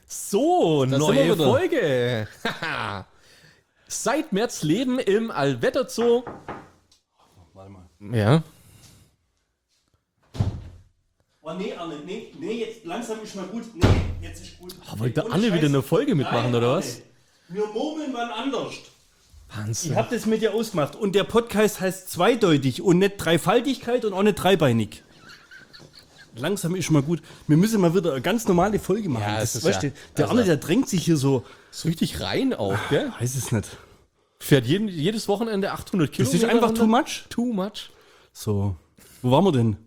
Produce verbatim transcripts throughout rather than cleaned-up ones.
So, Da sind neue wir wieder. Folge. Seit März leben im Allwetterzoo. Warte mal. Ja. Oh nee, Arne, nee, nee, jetzt langsam ist mal gut. Nee, jetzt ist gut. Oh, wollte Ohne Anne Scheiß. wieder eine Folge mitmachen, Nein, oder Arne. was? Wir murmeln wann anders. Wahnsinn. Ich habe das mit dir ausgemacht. Und der Podcast heißt zweideutig und nicht Dreifaltigkeit und auch nicht dreibeinig. Langsam ist mal gut. Wir müssen mal wieder eine ganz normale Folge machen. Ja, das, das ist weißt ja- du, der also- Arne, der drängt sich hier so. So richtig rein auch, gell? Weiß es nicht. Fährt jeden, jedes Wochenende achthundert Das Kilometer. ist einfach runter. too much. Too much. So. Wo waren wir denn?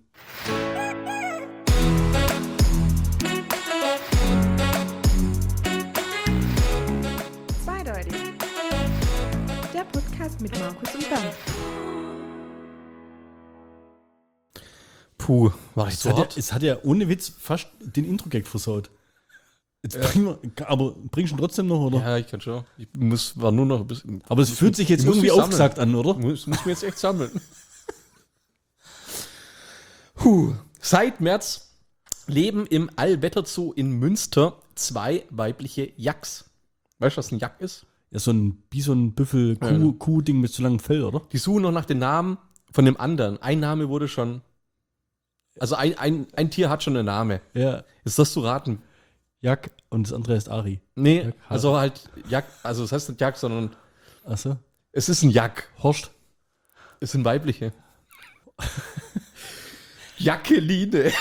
Zweideutig. Der Podcast mit Markus und Bernd. Puh, war ich Es so hat, ja, hart? es hat ja ohne Witz fast den Intro-Gag versaut. Jetzt bringen wir, aber bringst du ihn trotzdem noch, oder? Ja, ich kann schon. Ich muss, war nur noch ein bisschen. Aber es fühlt sich jetzt ich muss irgendwie mich sammeln. aufgesagt an, oder? Muss, muss mir jetzt echt sammeln. Puh. Seit März leben im Allwetterzoo in Münster zwei weibliche Yaks. Weißt du, was ein Yak ist? Ja, so ein Bison, Büffel, Kuh, Ja. Kuh-Ding mit so langem Fell, oder? Die suchen noch nach dem Namen von dem anderen. Ein Name wurde schon. Also ein, ein, ein Tier hat schon einen Namen. Ja. Ist das zu raten? Jak und das andere ist Ari. Nee, Yak, also halt Jak, also das heißt nicht Jak, sondern Achso. es ist ein Jak. Horst. Es sind weibliche. Jacqueline.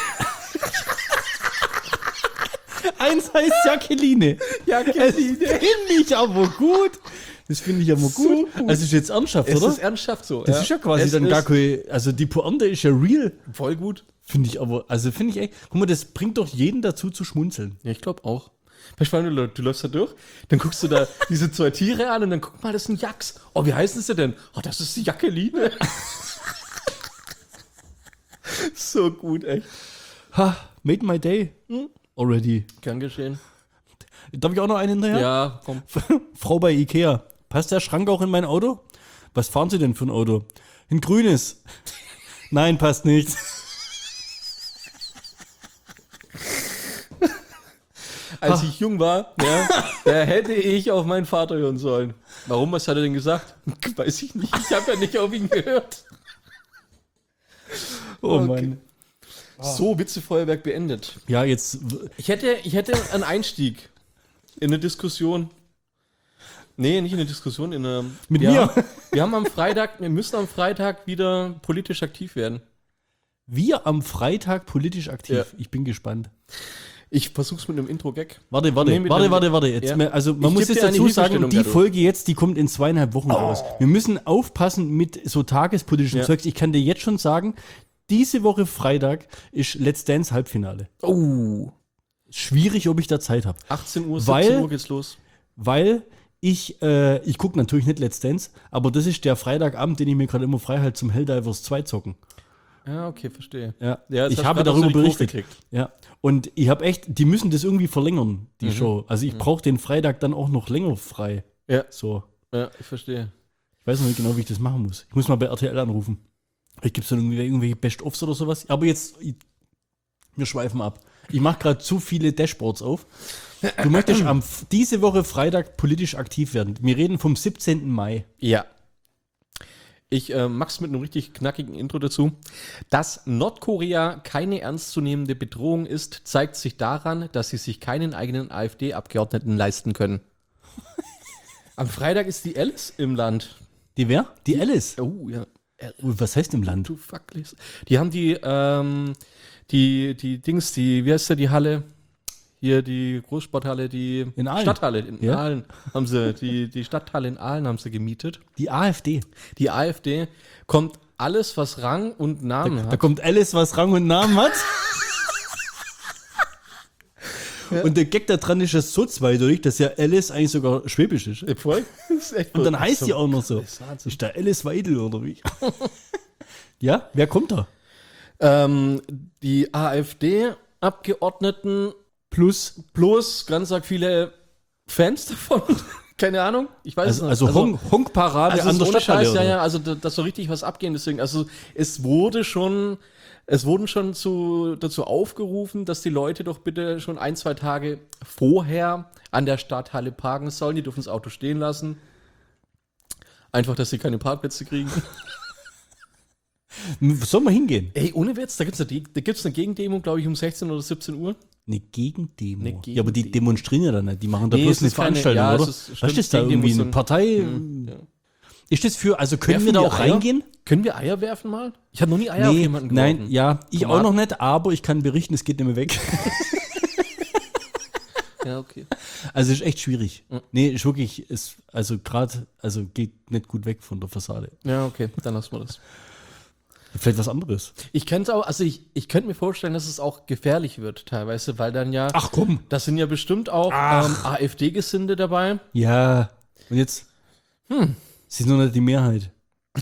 Eins heißt Jacqueline. Jacqueline. Finde ich aber gut. Das finde ich aber gut. So gut. Also ist jetzt ernsthaft, Es oder? ist ernsthaft so. Das ist ja quasi Es dann ist gar keine, also die Pointe ist ja real. voll gut. Finde ich aber, also finde ich echt, guck mal, das bringt doch jeden dazu zu schmunzeln. Ja, ich glaube auch. Weißt du, du, du läufst da durch, dann guckst du da diese zwei Tiere an und dann guck mal, das sind Yaks. Oh, wie heißen sie denn? Oh, das ist die Jacqueline. So gut, echt. Ha, made my day. Already. Kann geschehen. Darf ich auch noch einen hinterher? Ja, komm. Frau bei Ikea. Passt der Schrank auch in mein Auto? Was fahren Sie denn für ein Auto? Ein grünes. Nein, passt nicht. Als ich jung war, ja, da hätte ich auf meinen Vater hören sollen. Warum? Was hat er denn gesagt? Weiß ich nicht. Ich habe ja nicht auf ihn gehört. Oh Okay. Mann. So, Witzefeuerwerk beendet. Ja, jetzt. Ich hätte, ich hätte einen Einstieg in eine Diskussion. Nee, nicht in eine Diskussion, in eine. Mit wir mir? Haben, wir haben am Freitag, wir müssen am Freitag wieder politisch aktiv werden. Wir am Freitag politisch aktiv. Ja. Ich bin gespannt. Ich versuch's mit einem Intro-Gag. Warte, warte, Nee, mit warte, dem- warte, warte. Jetzt Ja. mal, also man Ich muss geb jetzt dir eine dazu sagen, Hilfestellung die dadurch. Folge jetzt, die kommt in zweieinhalb Wochen raus. Wir müssen aufpassen mit so tagespolitischem Ja. Zeugs. Ich kann dir jetzt schon sagen, diese Woche Freitag ist Let's Dance Halbfinale. Oh. Schwierig, ob ich da Zeit habe. achtzehn Uhr, Weil- siebzehn Uhr geht's los. Weil ich, äh, ich gucke natürlich nicht Let's Dance, aber das ist der Freitagabend, den ich mir gerade immer frei halte zum Helldivers zwei zocken. Ja, okay, verstehe. Ja, Ja, das ich hast habe grad darüber aus der Kurve berichtet. gekriegt. Ja, und ich habe echt, die müssen das irgendwie verlängern, die Mhm. Show. Also ich brauche den Freitag dann auch noch länger frei. Ja, So. ja, ich verstehe. Ich weiß noch nicht genau, wie ich das machen muss. Ich muss mal bei R T L anrufen. Vielleicht gibt es dann irgendwie irgendwelche Best-Offs oder sowas. Aber jetzt, ich, wir schweifen ab. Ich mache gerade zu viele Dashboards auf. Du möchtest am, diese Woche Freitag politisch aktiv werden. Wir reden vom siebzehnten Mai. Ja. Ich äh, mach's mit einem richtig knackigen Intro dazu. Dass Nordkorea keine ernstzunehmende Bedrohung ist, zeigt sich daran, dass sie sich keinen eigenen AfD-Abgeordneten leisten können. Am Freitag ist die Alice im Land. Die wer? Die Alice. Oh, ja. Oh, was heißt im Land? Du fucklis. Die haben die, ähm, die, die Dings, die, wie heißt da die Halle? Hier die Großsporthalle, die In Aalen. Stadthalle in Ja. Aalen haben sie, die, die Stadthalle in Aalen haben sie gemietet. Die AfD. Die AfD kommt alles, was Rang und Namen Da hat. kommt Alice, was Rang und Namen hat. Und der Gag da dran ist ja so zweideutig, dass ja Alice eigentlich sogar schwäbisch ist. Voll? Das ist echt Und dann voll. heißt die auch noch so. ist Wahnsinn. Ist da Alice Weidel oder wie? Ja, wer kommt da? Ähm, die AfD-Abgeordneten Plus, plus ganz arg viele Fans davon. Keine Ahnung. Ich weiß also, es nicht. also Honk, Honkparade also an der ohne Stadthalle. Scheiß, ja, oder? ja, also da, das soll richtig was abgehen. Deswegen, also es wurde schon Es wurden schon zu, dazu aufgerufen, dass die Leute doch bitte schon ein, zwei Tage vorher an der Stadthalle parken sollen. Die dürfen das Auto stehen lassen. Einfach, dass sie keine Parkplätze kriegen. Sollen wir hingehen? Ey, ohne Witz, da gibt es eine, da gibt's eine Gegendemo, glaube ich, um sechzehn oder siebzehn Uhr. Eine Gegendemo. Eine Ja, aber die Gegendemo. demonstrieren ja dann nicht. Die machen da Nee, bloß es eine ist keine- Veranstaltung, ja, es oder? ist- Was stimmt, ist da Gegendemo irgendwie eine sind- Partei? Ja. Ist das für, also können Werfen wir da wir auch Eier? reingehen? Können wir Eier werfen mal? Ich habe noch nie Eier auf Nee, jemanden geworfen. nein, ja, ich Tomaten? auch noch nicht, aber ich kann berichten, es geht nicht mehr weg. Ja, okay. Also ist echt schwierig. Mhm. Nee, ist wirklich, ist, also gerade, also geht nicht gut weg von der Fassade. Ja, okay, dann lassen wir das. Vielleicht was anderes. Ich könnte auch, also ich, ich könnte mir vorstellen, dass es auch gefährlich wird teilweise, weil dann ja, Ach komm. da sind ja bestimmt auch ähm, AfD-Gesinde dabei. Ja. Und jetzt? Hm. Sie ist noch nicht die Mehrheit.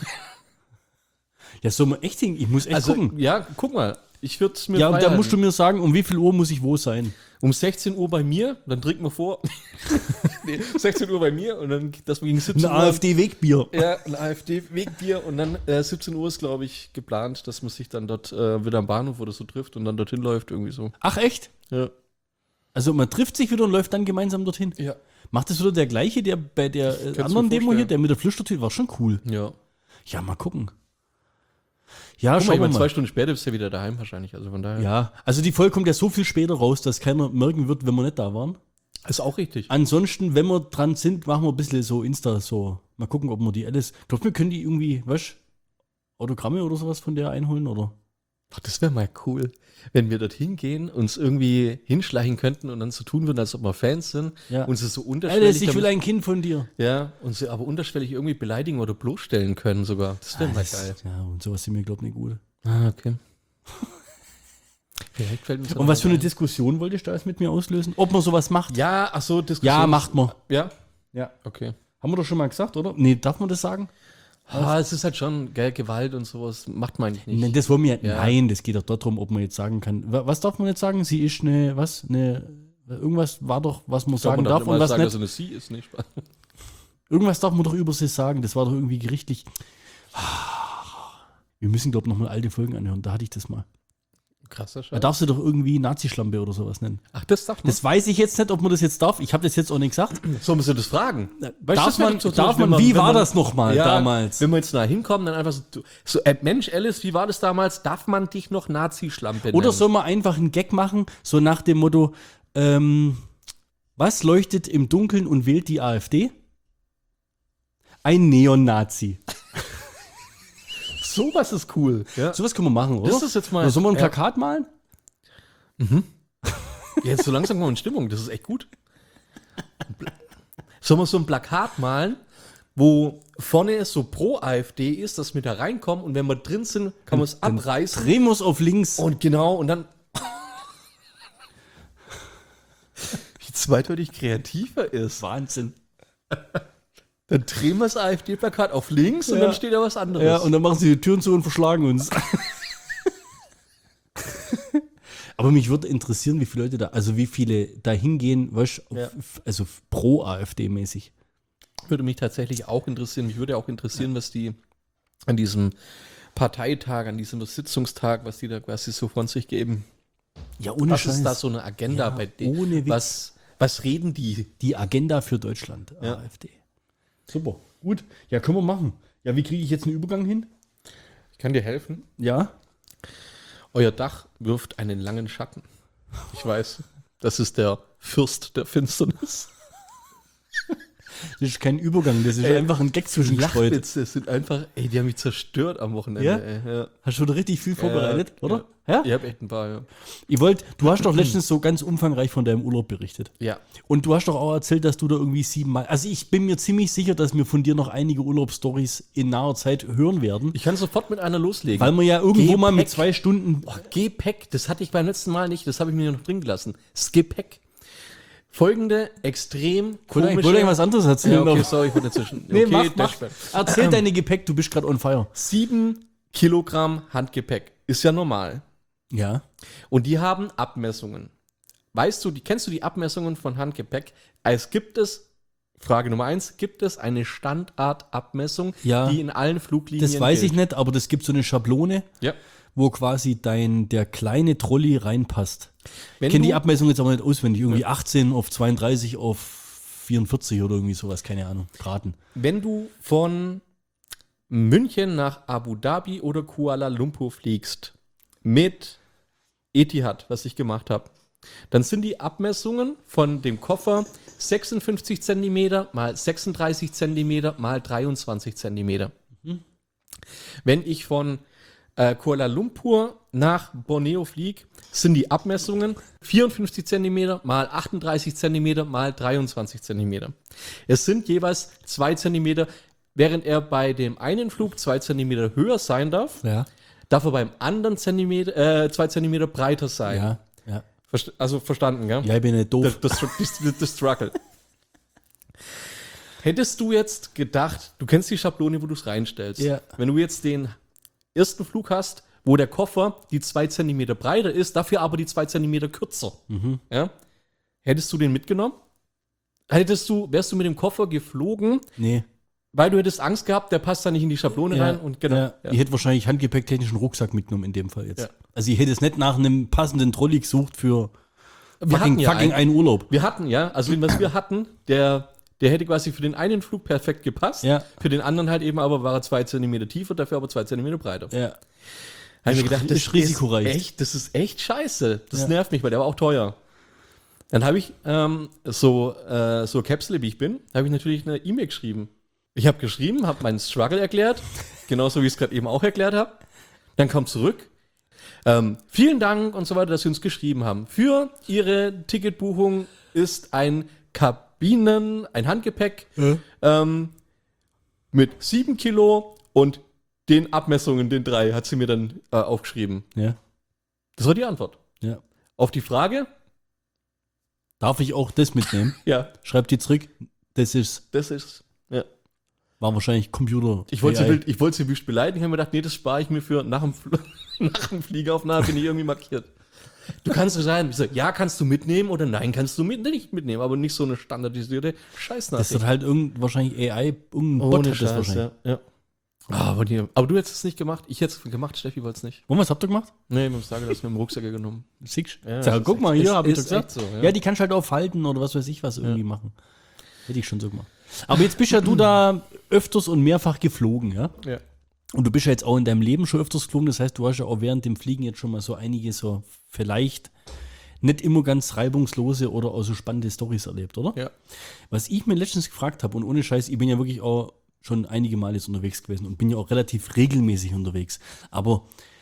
Ja, soll man echt hin? Ich muss echt Also, gucken. ja, guck mal, ich würde es mir Ja, und da freihalten. musst du mir sagen, um wie viel Uhr muss ich wo sein? Um sechzehn Uhr bei mir, dann trinken wir vor. Nee, sechzehn Uhr bei mir und dann, dass wir gegen siebzehn Ein Uhr. AfD-Wegbier. Ja, ein AfD-Wegbier und dann äh, siebzehn Uhr ist, glaube ich, geplant, dass man sich dann dort äh, wieder am Bahnhof oder so trifft und dann dorthin läuft, irgendwie so. Ach, echt? Ja. Also man trifft sich wieder und läuft dann gemeinsam dorthin. Ja. Macht das wieder der gleiche, der bei der äh, mir anderen Demo vorstellen. hier, der mit der Flüstertür, war schon cool. Ja. Ja, mal gucken. Ja, Guck mal, schauen ich wir meine, zwei mal. Stunden später bist du ja wieder daheim wahrscheinlich. Also von daher. Ja, also die Folge kommt ja so viel später raus, dass keiner merken wird, wenn wir nicht da waren. Ist auch richtig. Ansonsten, wenn wir dran sind, machen wir ein bisschen so Insta, so. Mal gucken, ob wir die alles. Glaub mir, können die irgendwie, weißt Autogramme oder sowas von der einholen, oder? Ach, das wäre mal cool, wenn wir dorthin gehen, uns irgendwie hinschleichen könnten und dann so tun würden, als ob wir Fans sind. Ja. Und sie so unterschwellig. Alice, ich will damit- ein Kind von dir. ja, und sie aber unterschwellig irgendwie beleidigen oder bloßstellen können sogar. Das wäre mal geil. Ja, und sowas sind mir, glaub ich, nicht gut. Ah, okay. Vielleicht fällt uns Und was für eine Diskussion wolltest du da jetzt mit mir auslösen? Ob man sowas macht? Ja, ach so, Diskussion. Ja, macht man. Ja? Ja. Okay. Haben wir doch schon mal gesagt, oder? Nee, darf man das sagen? Ah, es ist halt schon, gell, Gewalt und sowas macht man eigentlich nicht. Nein, das wollen wir Ja. Nein, das geht doch darum, ob man jetzt sagen kann. Wa- Was darf man jetzt sagen? Sie ist eine, was? Eine, irgendwas war doch, was man Ich glaub, sagen man darf immer und was sagen, nicht. dass es eine Sie ist, nicht? Irgendwas darf man doch über sie sagen. Das war doch irgendwie gerichtlich. Wir müssen, glaube ich, nochmal alte Folgen anhören. Da hatte ich das mal. Krasser Da Scheiß. darfst du doch irgendwie Nazi-Schlampe oder sowas nennen. Ach, das darf man. Das weiß ich jetzt nicht, ob man das jetzt darf. Ich habe das jetzt auch nicht gesagt. So müssen wir das fragen. Weißt du, Darf das wär man, doch so darf zum Beispiel, man, wenn wie wenn war das nochmal ja, damals? Wenn wir jetzt nah hinkommen, dann einfach so, so äh, Mensch, Alice, wie war das damals? Darf man dich noch Nazi-Schlampe nennen? Oder soll man einfach einen Gag machen, so nach dem Motto, ähm, was leuchtet im Dunkeln und wählt die AfD? Ein Neonazi. Sowas ist cool. Ja. Sowas können wir machen, oder? Das ist jetzt mal- Oder sollen wir ein ja. Plakat malen? Jetzt so langsam kommen wir in Stimmung, das ist echt gut. Sollen wir so ein Plakat malen, wo vorne so pro AfD ist, dass wir da reinkommen und wenn wir drin sind, kann man es abreißen. Drehen wir es auf links. Und genau, und dann. Wie zweideutig kreativer ist. Wahnsinn. Dann drehen wir das AfD-Plakat auf links und Ja. dann steht da was anderes. Ja, und dann machen sie die Türen zu und verschlagen uns. Aber mich würde interessieren, wie viele Leute da, also wie viele da hingehen, weißt, Ja. f- also pro AfD-mäßig. Würde mich tatsächlich auch interessieren. Mich würde auch interessieren, was die an diesem Parteitag, an diesem Sitzungstag, was die da quasi so von sich geben. Ja, ohne Was ist da so eine Agenda Ja, bei denen? ohne Witz. Was, was reden die? Die Agenda für Deutschland, Ja. AfD. Super, gut. Ja, können wir machen. Ja, wie kriege ich jetzt einen Übergang hin? Ich kann dir helfen. Ja. Euer Dach wirft einen langen Schatten. Ich weiß, das ist der Fürst der Finsternis. Das ist kein Übergang, das ist Ey, einfach ein Gag zwischengestreut. Lachwitze sind einfach, ey, die haben mich zerstört am Wochenende. Ja? Ey, ja. Hast du da richtig viel vorbereitet, Ja, oder? Ja. Ja? Ich habe echt ein paar, ja. Ich wollt, du hast doch letztens so ganz umfangreich von deinem Urlaub berichtet. Ja. Und du hast doch auch erzählt, dass du da irgendwie siebenmal. Also ich bin mir ziemlich sicher, dass wir von dir noch einige Urlaubsstories in naher Zeit hören werden. Ich kann sofort mit einer loslegen. Weil wir ja irgendwo Gepäck. mal mit zwei Stunden. Oh, Gepäck, das hatte ich beim letzten Mal nicht, das habe ich mir noch drin gelassen. Das Gepäck. Folgende extrem Ich wollte eigentlich- komische... wollte eigentlich was anderes erzählen. Ja, okay, aber- sorry, ich wollte dazwischen. Nee, okay, mach, mach. Dashboard. Erzähl deine Gepäck, du bist gerade on fire. Sieben Kilogramm Handgepäck. Ist ja normal. Ja. Und die haben Abmessungen. Weißt du, die, kennst du die Abmessungen von Handgepäck? Es gibt es, Frage Nummer eins, gibt es eine Standardabmessung, Ja. die in allen Fluglinien Das weiß gilt? ich nicht, aber das gibt so eine Schablone, Ja. wo quasi dein, der kleine Trolley reinpasst. Wenn Ich kenne die du- Abmessung jetzt aber nicht auswendig. Irgendwie achtzehn auf zweiunddreißig auf vierundvierzig oder irgendwie sowas, keine Ahnung. Graden. Wenn du von München nach Abu Dhabi oder Kuala Lumpur fliegst mit Etihad, was ich gemacht habe, dann sind die Abmessungen von dem Koffer sechsundfünfzig Zentimeter mal sechsunddreißig Zentimeter mal dreiundzwanzig Zentimeter. Wenn ich von äh, Kuala Lumpur nach Borneo fliege, sind die Abmessungen vierundfünfzig Zentimeter mal achtunddreißig Zentimeter mal dreiundzwanzig Zentimeter. Es sind jeweils zwei Zentimeter, während er bei dem einen Flug zwei Zentimeter höher sein darf, Ja. darf er beim anderen Zentimeter, äh, zwei Zentimeter breiter sein. Ja, ja. Verst- also verstanden, gell? Ja, ich bin nicht doof. Das, das, das, das Struggle. Hättest du jetzt gedacht, du kennst die Schablone, wo du es reinstellst. Ja. Wenn du jetzt den ersten Flug hast, wo der Koffer die zwei Zentimeter breiter ist, dafür aber die zwei Zentimeter kürzer. Mhm. Ja? Hättest du den mitgenommen? Hättest du, wärst du mit dem Koffer geflogen, Nee. weil du hättest Angst gehabt, der passt da nicht in die Schablone rein und genau. Ja. Ja. Ich hätte wahrscheinlich handgepäcktechnischen Rucksack mitgenommen in dem Fall jetzt. Ja. Also ich hätte es nicht nach einem passenden Trolley gesucht für Wir fucking, hatten ja fucking einen. einen Urlaub. Wir hatten, ja, also den, was wir hatten, der, der hätte quasi für den einen Flug perfekt gepasst. Ja. Für den anderen halt eben aber war er zwei Zentimeter tiefer, dafür aber zwei Zentimeter breiter. Ja. Habe ich Ist- mir gedacht, das ist risikoreich. Ist echt, das ist echt scheiße. Das Ja. nervt mich, weil der war auch teuer. Dann habe ich ähm, so, äh, so Käpsele, wie ich bin, habe ich natürlich eine E-Mail geschrieben. Ich habe geschrieben, habe meinen Struggle erklärt, genauso wie ich es gerade eben auch erklärt habe. Dann kam zurück. Ähm, vielen Dank und so weiter, dass Sie uns geschrieben haben. Für Ihre Ticketbuchung ist ein Kabinen, ein Handgepäck ähm, mit sieben Kilo und den Abmessungen, den drei, hat sie mir dann äh, aufgeschrieben. Ja. Das war die Antwort. Ja. Auf die Frage, Darf ich auch das mitnehmen? ja, Schreibt die zurück. Das ist, das ist, ja. war wahrscheinlich Computer. Ich wollte A I. sie, wild- ich wollte sie wüst beleidigen, habe mir gedacht, nee, das spare ich mir für nach dem, Fl- nach dem Fliegeraufnahme, bin ich irgendwie markiert. Du kannst so sein, ich so, ja, kannst du mitnehmen oder nein, kannst du mit, nicht mitnehmen, aber nicht so eine standardisierte Das ist Scheißnachricht. halt irgend, wahrscheinlich A I, irgendein Bot Ohne hat das Scheiß, wahrscheinlich. ja. ja. Ah, aber, die, aber du hättest es nicht gemacht, ich hätte es gemacht, Steffi wollte es nicht. Und was habt ihr gemacht? Nee, man muss sagen, das mit dem Rucksack genommen. Siehst Ja, Sag, das guck ist mal, echt- hier ist- habe ich doch ist gesagt. echt so, ja. ja. die kannst halt auch falten oder was weiß ich was irgendwie machen. Hätte ich schon so gemacht. Aber jetzt bist ja du da öfters und mehrfach geflogen, ja? Ja. Und du bist ja jetzt auch in deinem Leben schon öfters geflogen. Das heißt, du hast ja auch während dem Fliegen jetzt schon mal so einige so vielleicht nicht immer ganz reibungslose oder auch so spannende Storys erlebt, oder? Ja. Was ich mir letztens gefragt habe, und ohne Scheiß, ich bin ja wirklich auch schon einige Male jetzt unterwegs gewesen und bin ja auch relativ regelmäßig unterwegs. Aber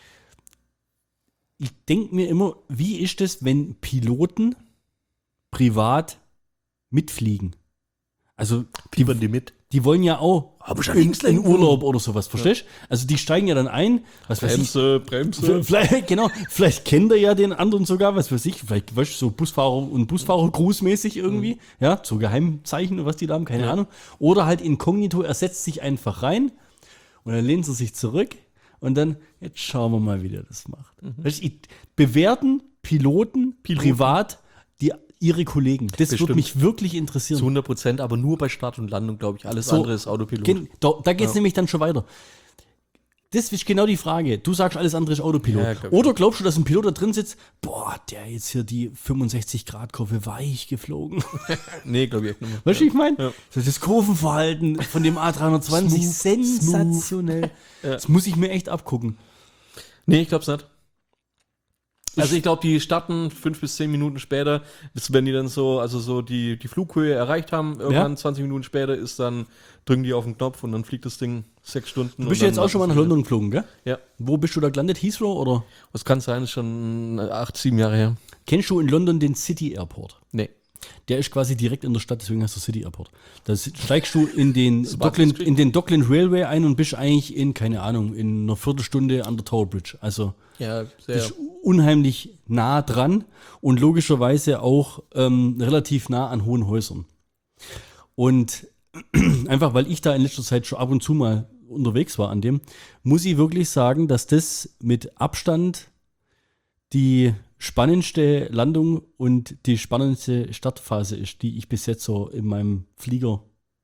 ich denke mir immer, wie ist es, wenn Piloten privat mitfliegen? Also die, die mit. die wollen ja auch Aber schon in, links in lenken. Urlaub oder sowas, verstehst du? Also die steigen ja dann ein, was weiß ich. Bremse, Bremse. Vielleicht, genau, vielleicht kennt er ja den anderen sogar, was weiß ich, vielleicht, weißt du, so Busfahrer und Busfahrer-Grußmäßig irgendwie, ja, so Geheimzeichen oder was die da haben, keine Ja. Ahnung. Oder halt inkognito, er setzt sich einfach rein und dann lehnt er sich zurück und dann, jetzt schauen wir mal, wie der das macht. Weißt du, ich- bewerten Piloten, Piloten. privat die, ihre Kollegen. Das würde Bestimmt. mich wirklich interessieren. Zu hundert Prozent, aber nur bei Start und Landung, glaube ich. Alles So, andere ist Autopilot. Gen- Da, da geht es Ja. nämlich dann schon weiter. Das ist genau die Frage. Du sagst, alles andere ist Autopilot. Ja, glaub ich. Oder glaubst du, dass ein Pilot da drin sitzt, boah, der jetzt hier die fünfundsechzig Grad Kurve weich geflogen. Nee, glaube ich echt nicht mehr. Weißt du, wie ich meine? Ja. So das Kurvenverhalten von dem A dreihundertzwanzig, Smooth, sensationell. Ja. Das muss ich mir echt abgucken. Nee, ich glaube es nicht. Also ich glaube, die starten fünf bis zehn Minuten später, das, wenn die dann so, also so die, die Flughöhe erreicht haben, irgendwann Ja. zwanzig Minuten später ist dann, drücken die auf den Knopf und dann fliegt das Ding sechs Stunden. Du bist ja jetzt auch schon mal nach London geflogen, gell? Ja. Wo bist du da gelandet? Heathrow oder? Was kann sein, ist schon acht, sieben Jahre her. Kennst du in London den City Airport? Nee. Der ist quasi direkt in der Stadt, deswegen heißt er City Airport. Da steigst du in den, Barclays Dockland, Street. in den Dockland Railway ein und bist eigentlich in, keine Ahnung, in einer Viertelstunde an der Tower Bridge. Also Ja, sehr. ist unheimlich nah dran und logischerweise auch ähm, relativ nah an hohen Häusern. Und einfach, weil ich da in letzter Zeit schon ab und zu mal unterwegs war an dem, muss ich wirklich sagen, dass das mit Abstand die spannendste Landung und die spannendste Startphase ist, die ich bis jetzt so in meinem Flieger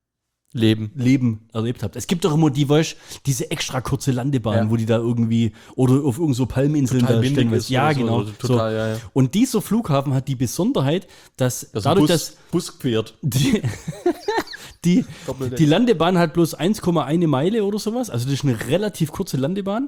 Leben. Leben erlebt habt. Es gibt doch immer die, weißt, diese extra kurze Landebahn, Ja. wo die da irgendwie oder auf irgend so Palminseln Total da windig stehen. ist Ja, oder so, genau. oder total, ja, ja. Und dieser Flughafen hat die Besonderheit, dass Das dadurch, Bus, dass Bus quert. die, die, Doppeldeck. die Landebahn hat bloß eins Komma eins Meile oder sowas. Also das ist eine relativ kurze Landebahn.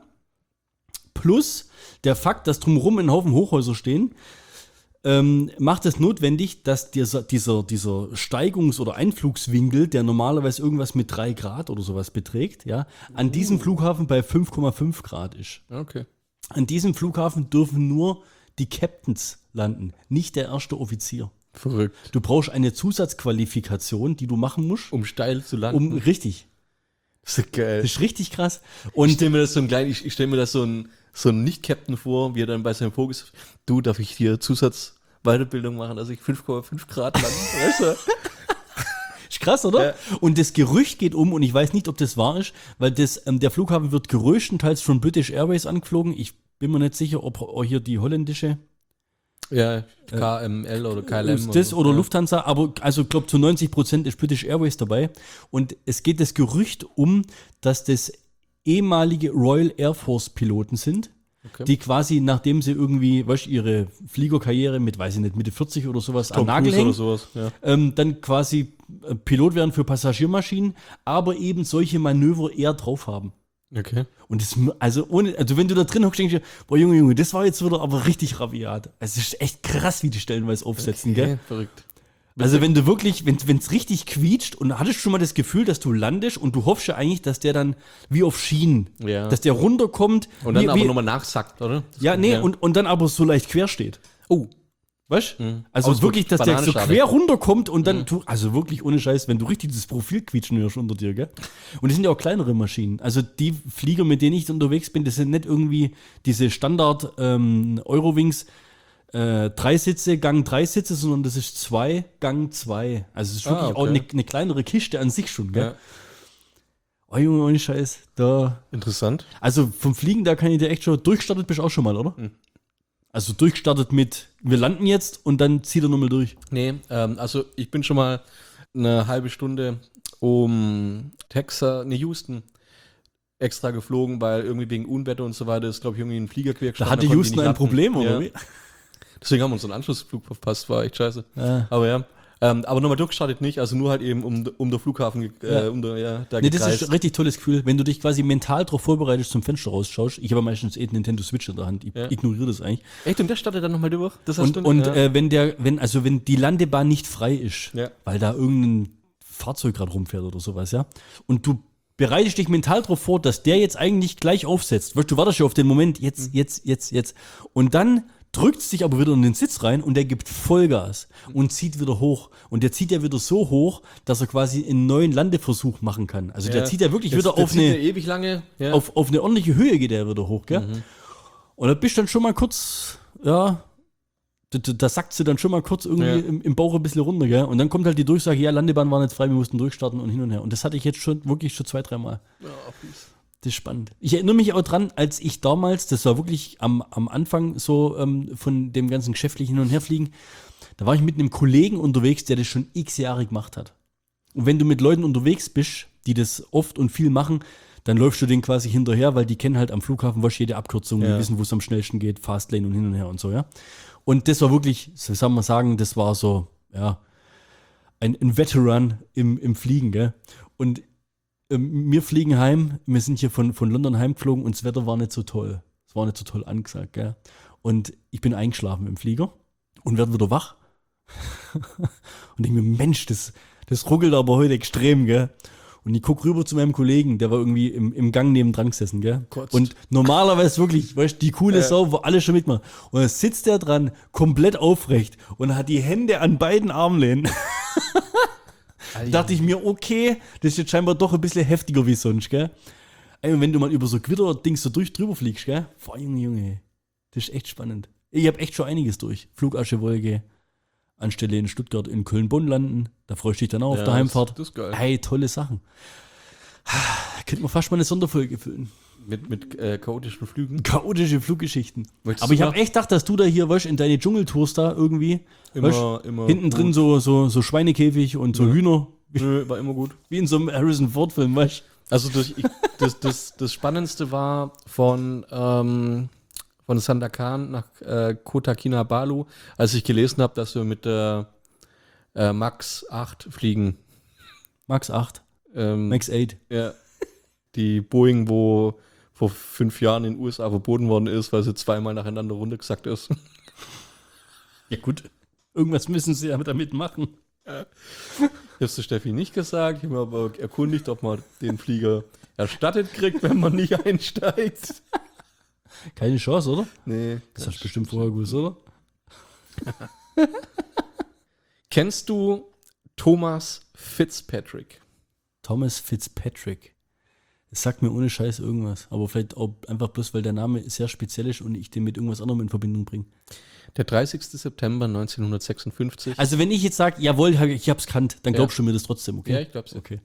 Plus der Fakt, dass drumherum ein Haufen Hochhäuser stehen, ähm, macht es notwendig, dass dieser, dieser, dieser Steigungs- oder Einflugswinkel, der normalerweise irgendwas mit drei Grad oder sowas beträgt, ja, an diesem Flughafen bei fünf Komma fünf Grad ist. Okay. An diesem Flughafen dürfen nur die Captains landen, nicht der erste Offizier. Verrückt. Du brauchst eine Zusatzqualifikation, die du machen musst, Um steil zu landen. um richtig. Das ist geil. Das ist richtig krass. Ich Und stelle mir das so ein klein, ich, ich stelle mir das so ein, so ein Nicht-Captain vor, wie er dann bei seinem Vogel sagt, du, darf ich dir Zusatzweiterbildung machen, dass ich fünf Komma fünf Grad lande, weißt du? ist krass, oder? Ja. Und das Gerücht geht um, und ich weiß nicht, ob das wahr ist, weil das, ähm, der Flughafen wird größtenteils von British Airways angeflogen. Ich bin mir nicht sicher, ob auch hier die holländische Ja, K M L oder K L M. ist das oder ja. Lufthansa, aber also ich glaube zu neunzig Prozent ist British Airways dabei. Und es geht das Gerücht um, dass das ehemalige Royal Air Force Piloten sind, Okay. die quasi, nachdem sie irgendwie, weißt, ihre Fliegerkarriere mit, weiß ich nicht, Mitte vierzig oder sowas an Tom Nagel Cruise hängen, oder sowas. Ja. ähm, dann quasi äh, Pilot werden für Passagiermaschinen, aber eben solche Manöver eher drauf haben. Okay. Und das, also ohne, also wenn du da drin hockst, denkst du, boah, Junge, Junge, das war jetzt wieder aber richtig rabiat. Es ist echt krass, wie die stellenweise aufsetzen, gell? Okay, verrückt. Also wenn du wirklich, wenn es richtig quietscht und hattest schon mal das Gefühl, dass du landest und du hoffst ja eigentlich, dass der dann wie auf Schienen, Ja. dass der runterkommt. Und dann wie, aber wie, nochmal nachsackt, oder? Das Ja, kommt, nee, Und, und dann aber so leicht quer steht. Oh. Weißt du? Mhm. Also Ausrutscht, wirklich, dass der so Bananenschale. quer runterkommt und dann, tu, also wirklich ohne Scheiß, wenn du richtig dieses Profil quietschen hörst unter dir, gell? Und das sind ja auch kleinere Maschinen. Also die Flieger, mit denen ich unterwegs bin, das sind nicht irgendwie diese Standard ähm, Eurowings äh, drei Sitze, Gang drei Sitze, sondern das ist zwei, Gang zwei. Also es ist wirklich Ah, okay. auch eine, eine kleinere Kiste an sich schon, gell? Ja. Oh Junge, ohne Scheiß, da. Interessant. Also vom Fliegen, da kann ich dir echt schon, durchgestartet bist du auch schon mal, oder? Mhm. Also durchgestartet mit, wir landen jetzt und dann zieht er nochmal durch. Nee, ähm, also ich bin schon mal eine halbe Stunde um Texas, nee, Houston extra geflogen, weil irgendwie wegen Unwetter und so weiter ist, glaube ich, irgendwie ein Flieger quer Da gestanden, hatte konnten die Houston nicht ein landen. Problem, oder Ja. wie? Deswegen haben wir uns einen Anschlussflug verpasst, war echt scheiße. Ja. Aber ja, ähm, aber nochmal durchgestartet nicht, also nur halt eben um, um der Flughafen, ge- äh, Ja. um der, ja, da Nee, das gekreist. ist ein richtig tolles Gefühl, wenn du dich quasi mental darauf vorbereitest, zum Fenster rausschaust. Ich habe meistens eh den Nintendo Switch in der Hand, ich Ja. ignoriere das eigentlich. Echt, und der startet dann nochmal durch? Das hast Und, du- und ja. äh, wenn der, wenn, also wenn die Landebahn nicht frei ist, Ja. weil da irgendein Fahrzeug gerade rumfährt oder sowas, ja, und du bereitest dich mental darauf vor, dass der jetzt eigentlich gleich aufsetzt. Weißt, du wartest ja auf den Moment, jetzt, Mhm. jetzt, jetzt, jetzt. Und dann drückt es dich aber wieder in den Sitz rein und der gibt Vollgas und zieht wieder hoch. Und der zieht ja wieder so hoch, dass er quasi einen neuen Landeversuch machen kann. Also der Ja. zieht ja wirklich Das- wieder der auf zieht eine, ja ewig lange. Ja. auf, auf eine ordentliche Höhe geht er wieder hoch, gell? Mhm. Und da bist du dann schon mal kurz, ja, da, da, da sackt sie dann schon mal kurz irgendwie Ja. im, im Bauch ein bisschen runter, gell? Und dann kommt halt die Durchsage, ja, Landebahn war nicht frei, wir mussten durchstarten und hin und her. Und das hatte ich jetzt schon wirklich schon zwei, dreimal. Ja, fies. Das ist spannend. Ich erinnere mich auch dran, als ich damals, das war wirklich am, am Anfang so ähm, von dem ganzen geschäftlichen Hin- und Herfliegen, da war ich mit einem Kollegen unterwegs, der das schon x Jahre gemacht hat. Und wenn du mit Leuten unterwegs bist, die das oft und viel machen, dann läufst du denen quasi hinterher, weil die kennen halt am Flughafen was jede Abkürzung, die Ja. wissen, wo es am schnellsten geht, Fastlane und hin und her und so, ja. Und das war wirklich, so soll man sagen, das war so, ja, ein, ein Veteran im, im Fliegen, gell. Und ähm, wir fliegen heim, wir sind hier von, von London heimgeflogen und das Wetter war nicht so toll. Es war nicht so toll angesagt, gell. Und ich bin eingeschlafen im Flieger und werde wieder wach. Und denke mir, Mensch, das, das ruckelt aber heute extrem, gell. Und ich gucke rüber zu meinem Kollegen, der war irgendwie im, im Gang nebendran gesessen, gell. Kotzt. Und normalerweise wirklich, weißt du, die coole Ja. Sau, wo alle schon mitmachen. Und dann sitzt der dran, komplett aufrecht und hat die Hände an beiden Armlehnen. Dachte ich mir, okay, das ist jetzt scheinbar doch ein bisschen heftiger wie sonst, gell. Ey, und wenn du mal über so Gewitter-Dings so durch drüber fliegst, gell. Boah, Junge, Junge, das ist echt spannend. Ich habe echt schon einiges durch. Flugaschewolke, anstelle in Stuttgart in Köln-Bonn landen. Da freust du dich dann auch auf Ja, der das- Heimfahrt. das ist geil. Hey, tolle Sachen. Könnte man fast mal eine Sonderfolge füllen. Mit, mit äh, chaotischen Flügen. Chaotische Fluggeschichten. Möchtest Aber du ich habe mal- echt gedacht, dass du da hier, weißt, in deine Dschungeltours da irgendwie, Immer, weißt, immer hinten drin gut. so, so, so Schweinekäfig und so Ja. Hühner, Nö, war immer gut. Wie in so einem Harrison Ford-Film, weißt du? Also durch, ich, das, das, das Spannendste war von, ähm, von Sandakan nach äh, Kota Kinabalu, als ich gelesen habe, dass wir mit der äh, Max acht fliegen. Max acht. Ähm, Max acht. Ja. Die Boeing, wo vor fünf Jahren in den U S A verboten worden ist, weil sie zweimal nacheinander runtergesackt ist. Ja, gut. Irgendwas müssen sie ja damit machen. Ich hab's der Steffi nicht gesagt, ich habe mir aber erkundigt, ob man den Flieger erstattet kriegt, wenn man nicht einsteigt. Keine Chance, oder? Nee. Das hast du bestimmt vorher gewusst, oder? Kennst du Thomas Fitzpatrick? Thomas Fitzpatrick. Das sagt mir ohne Scheiß irgendwas. Aber vielleicht auch einfach bloß, weil der Name sehr speziell ist und ich den mit irgendwas anderem in Verbindung bringe. Der dreißigster September neunzehnhundertsechsundfünfzig. Also wenn ich jetzt sage, jawohl, ich hab's kannt, dann Ja. glaubst du mir das trotzdem, okay? Ja, ich glaub's. Okay.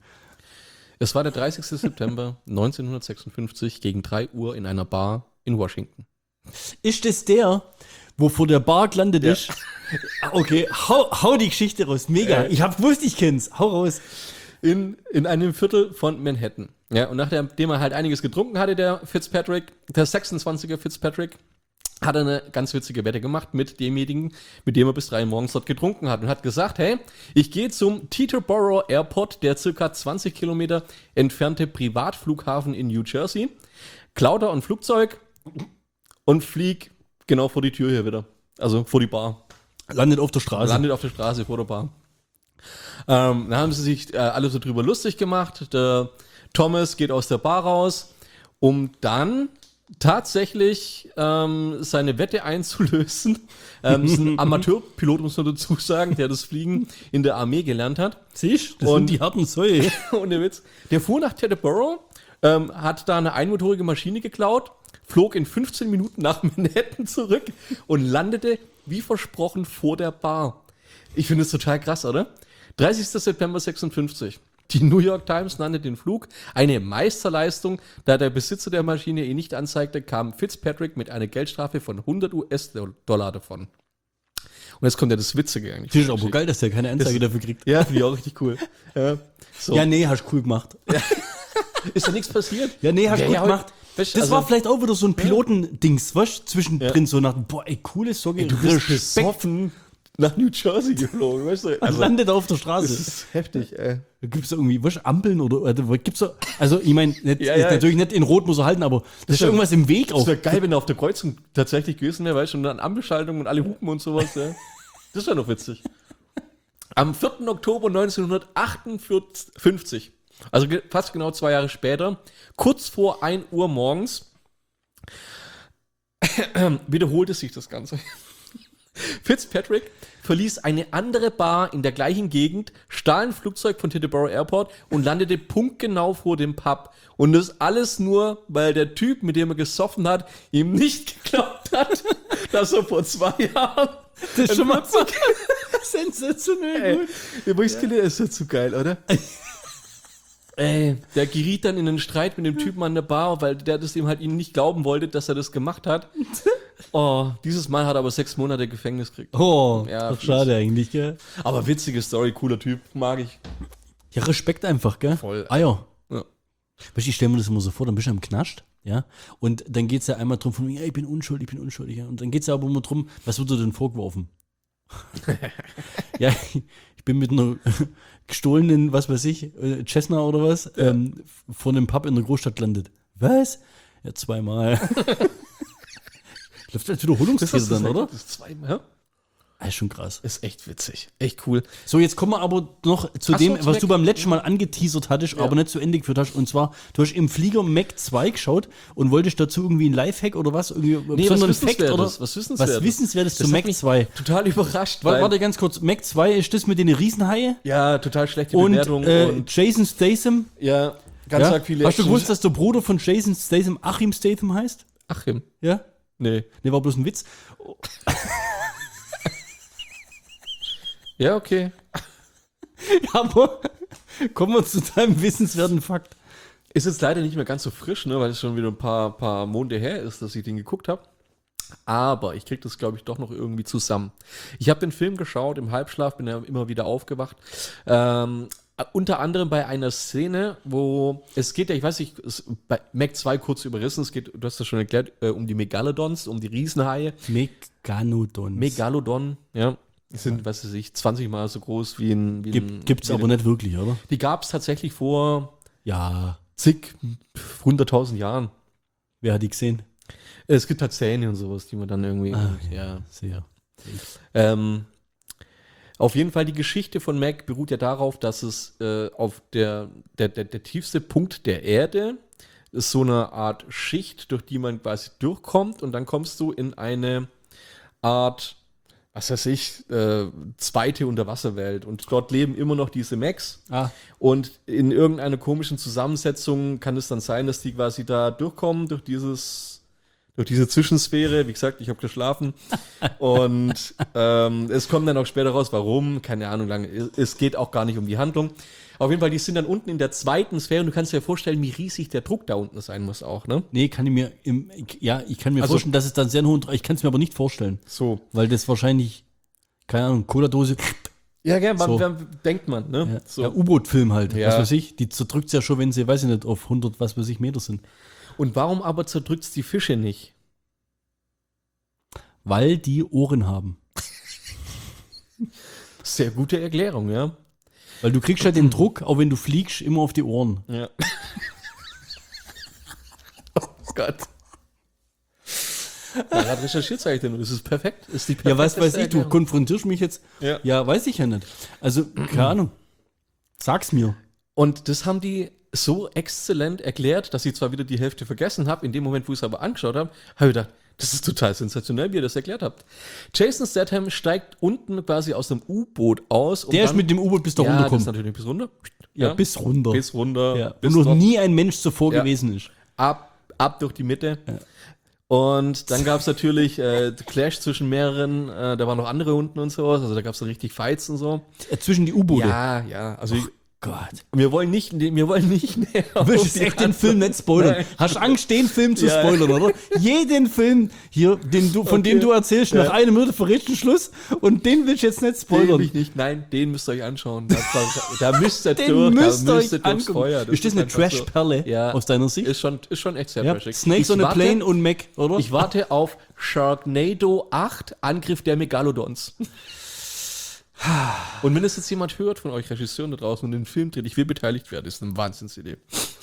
Es war der dreißigster September neunzehnhundertsechsundfünfzig gegen drei Uhr in einer Bar in Washington. Ist das der, wo vor der Bar gelandet Ja. ist? Ah, okay, hau, hau die Geschichte raus. Mega. Äh. Ich hab gewusst, ich kenn's. Hau raus. In, in einem Viertel von Manhattan. Ja, und nachdem er halt einiges getrunken hatte, der Fitzpatrick, der sechsundzwanziger Fitzpatrick, hat er eine ganz witzige Wette gemacht mit demjenigen, mit dem er bis drei Uhr morgens dort getrunken hat und hat gesagt, hey, ich gehe zum Teterboro Airport, der circa zwanzig Kilometer entfernte Privatflughafen in New Jersey, klaut er ein Flugzeug und flieg genau vor die Tür hier wieder, also vor die Bar. Landet auf der Straße. Landet auf der Straße vor der Bar. Ähm, dann haben sie sich äh, alle so drüber lustig gemacht. Der Thomas geht aus der Bar raus, um dann tatsächlich ähm, seine Wette einzulösen. Ähm, ist ein Amateurpilot, muss man dazu sagen, der das Fliegen in der Armee gelernt hat. Siehst du? Das Und- sind die harten Säue. Ohne Witz. Der fuhr nach Teterboro, ähm, hat da eine einmotorige Maschine geklaut, flog in fünfzehn Minuten nach Manhattan zurück und landete, wie versprochen, vor der Bar. Ich finde es total krass, oder? dreißigster September sechsundfünfzig. Die New York Times nannte den Flug eine Meisterleistung. Da der Besitzer der Maschine ihn nicht anzeigte, kam Fitzpatrick mit einer Geldstrafe von hundert U S-Dollar davon. Und jetzt kommt ja das Witzige eigentlich. Das ist aber geil, dass der keine Anzeige dafür kriegt. Ja, finde ich auch richtig cool. Ja, so. Ja, nee, hast cool gemacht. Ist da nichts passiert? Ja, nee, hast Ja, gut ja, gemacht. weißt, Das also- war vielleicht auch wieder so ein Pilotendings, was? Zwischendrin so nach, boah, ey, cooles Sorge, Du bist besoffen nach New Jersey geflogen, weißt du? Also, landet auf der das Straße. ist heftig, ey. Da gibt's da irgendwie, was, Ampeln oder, oder gibt's da, also ich meine, nicht, Ja, ja. natürlich nicht in Rot muss er halten, aber das ist wär- irgendwas im Weg Das auch. wäre geil, wenn er auf der Kreuzung tatsächlich gewesen wäre, weißt du, und dann Ampelschaltung und alle hupen und sowas, ja. Das wäre doch witzig. Am vierten Oktober neunzehnhundertachtundfünfzig, also ge- fast genau zwei Jahre später, kurz vor ein Uhr morgens, wiederholte sich das Ganze. Fitzpatrick verließ eine andere Bar in der gleichen Gegend, stahl ein Flugzeug von Teterboro Airport und landete punktgenau vor dem Pub. Und das alles nur, weil der Typ, mit dem er gesoffen hat, ihm nicht geglaubt hat, dass er vor zwei Jahren... Das ist schon mal sensationell Ey, gut. übrigens, ja. Ist ja zu geil, oder? Ey, der geriet dann in einen Streit mit dem Typen an der Bar, weil der das ihm halt ihm nicht glauben wollte, dass er das gemacht hat. Oh, dieses Mal hat er aber sechs Monate Gefängnis gekriegt. Oh, Ja, doch schade eigentlich, gell? Aber witzige Story, cooler Typ, mag ich. Ja, Respekt einfach, gell? Voll. Eier. Ja. Weißt du, ich stelle mir das immer so vor, dann bist du am Knast, ja, und dann geht es ja einmal drum, von mir, ja, ich bin unschuldig, ich bin unschuldig, ja. Und dann geht es ja aber immer drum, was wird dir denn vorgeworfen? Ja, ich bin mit einer gestohlenen, was weiß ich, äh, Cessna oder was, ähm, vor einem Pub in der Großstadt gelandet. Was? Ja, zweimal. Läuft als Wiederholungstäter dann, oder? Das ist zweimal, ja? Ah, ist schon krass. Ist echt witzig. Echt cool. So, jetzt kommen wir aber noch zu Ach dem, so, zu was Mac. du beim letzten Mal angeteasert hattest, Ja. aber nicht zu Ende geführt hast. Und zwar, du hast im Flieger Mac zwei geschaut und wolltest dazu irgendwie ein Lifehack oder was? Irgendwie Nee, besonderen was Fact Wissenswertes, oder was Wissenswertes. was Wissenswertes zu Das hat Mac mich zwei. Total überrascht. Warte, weil- warte ganz kurz. Mac zwei ist das mit den Riesenhaie Ja, total schlechte und, Bewertung. äh, und Jason Statham. ja, ganz Ja? arg viele. Hast du gewusst, dass der Bruder von Jason Statham Achim Statham heißt? Achim. Ja? Nee. Ne, war bloß ein Witz. Ja, okay. Aber kommen wir zu deinem wissenswerten Fakt. Ist jetzt leider nicht mehr ganz so frisch, ne, weil es schon wieder ein paar, paar Monate her ist, dass ich den geguckt habe. Aber ich krieg das, glaube ich, doch noch irgendwie zusammen. Ich habe den Film geschaut im Halbschlaf, bin ja immer wieder aufgewacht. Ähm, unter anderem bei einer Szene, wo es geht ja, ich weiß nicht, es, bei Mac zwei kurz überrissen, es geht, du hast das schon erklärt, äh, um die Megalodons, um die Riesenhaie. Megalodons. Megalodon, ja. Die sind, weiß ich nicht, zwanzig Mal so groß wie ein. Wie ein Gibt es aber nicht wirklich, oder? Die gab es tatsächlich vor Ja. zig, hunderttausend Jahren. Wer hat die gesehen? Es gibt halt Zähne und sowas, die man dann irgendwie. Ah, ja. Sehr. Ähm, auf jeden Fall, die Geschichte von Mac beruht ja darauf, dass es äh, auf der, der, der, der tiefste Punkt der Erde ist so eine Art Schicht, durch die man quasi durchkommt und dann kommst du in eine Art, was weiß ich, äh, zweite Unterwasserwelt und dort leben immer noch diese Macs Ah. und in irgendeiner komischen Zusammensetzung kann es dann sein, dass die quasi da durchkommen durch dieses durch diese Zwischensphäre. Wie gesagt, ich habe geschlafen und ähm, es kommt dann auch später raus, warum, keine Ahnung lange. Es geht auch gar nicht um die Handlung. Auf jeden Fall, die sind dann unten in der zweiten Sphäre und du kannst dir vorstellen, wie riesig der Druck da unten sein muss auch, ne? Nee, kann ich mir im, ja, ich kann mir Also- vorstellen, dass es dann sehr hohen, ich kann es mir aber nicht vorstellen, So. weil das wahrscheinlich, keine Ahnung, Cola-Dose, Ja, gern, So. man, denkt man, ne? ja, So. ja, U-Boot-Film halt, Ja. was weiß ich, die zerdrückt ja schon, wenn sie, weiß ich nicht, auf hundert, was weiß ich, Meter sind. Und warum aber zerdrückt es die Fische nicht? Weil die Ohren haben. Sehr gute Erklärung, ja. Weil du kriegst halt den Druck, auch wenn du fliegst, immer auf die Ohren. Ja. Oh Gott. Ja, gerade recherchiert sag ich dir nur, das ist perfekt. Ist die Ja, was weiß perfekteste ich, du Erklärung. konfrontierst mich jetzt. Ja. Ja, weiß ich ja nicht. Also, keine Ahnung. Sag's mir. Und das haben die so exzellent erklärt, dass ich zwar wieder die Hälfte vergessen habe. In dem Moment, wo ich es aber angeschaut habe, habe ich gedacht, das ist total sensationell, wie ihr das erklärt habt. Jason Statham steigt unten quasi aus dem U-Boot aus. um Der ist dann- mit dem U-Boot bis da ja, das ist runterkommt. natürlich bis runter. Ja, bis runter. Bis runter. Ja. Bis Wo noch dort. nie ein Mensch zuvor Ja. gewesen ist. ab, ab durch die Mitte. Und dann gab es natürlich äh, Clash zwischen mehreren, äh, da waren noch andere unten und sowas, also da gab es richtig Fights und so. Äh, Zwischen die U-Boote. Ja, ja, also ich, Gott. wir wollen nicht, wir wollen nicht näher Du willst auf jetzt die echt den Handlung- Film nicht spoilern. Nein. Hast Angst, den Film zu Ja. spoilern, oder? Jeden Film hier, den du, von Okay. dem du erzählst, nach Ja. einer Minute verrätst du den Schluss und den willst du jetzt nicht Den spoilern. will ich nicht, nein, den müsst ihr euch anschauen. Da, da, da müsst ihr Den durch, müsst da ihr müsst ihr euch durchs angucken. Feuer. Ist das eine einfach so. Trash-Perle Ja. aus deiner Sicht? Ist schon, ist schon echt sehr Ja. trashig. Snakes Ich on a warte- Plane und Mac, oder? Ich warte auf Sharknado acht, Angriff der Megalodons. Und wenn es jetzt jemand hört von euch Regisseuren da draußen und den Film dreht, ich will beteiligt werden, ist eine Wahnsinnsidee.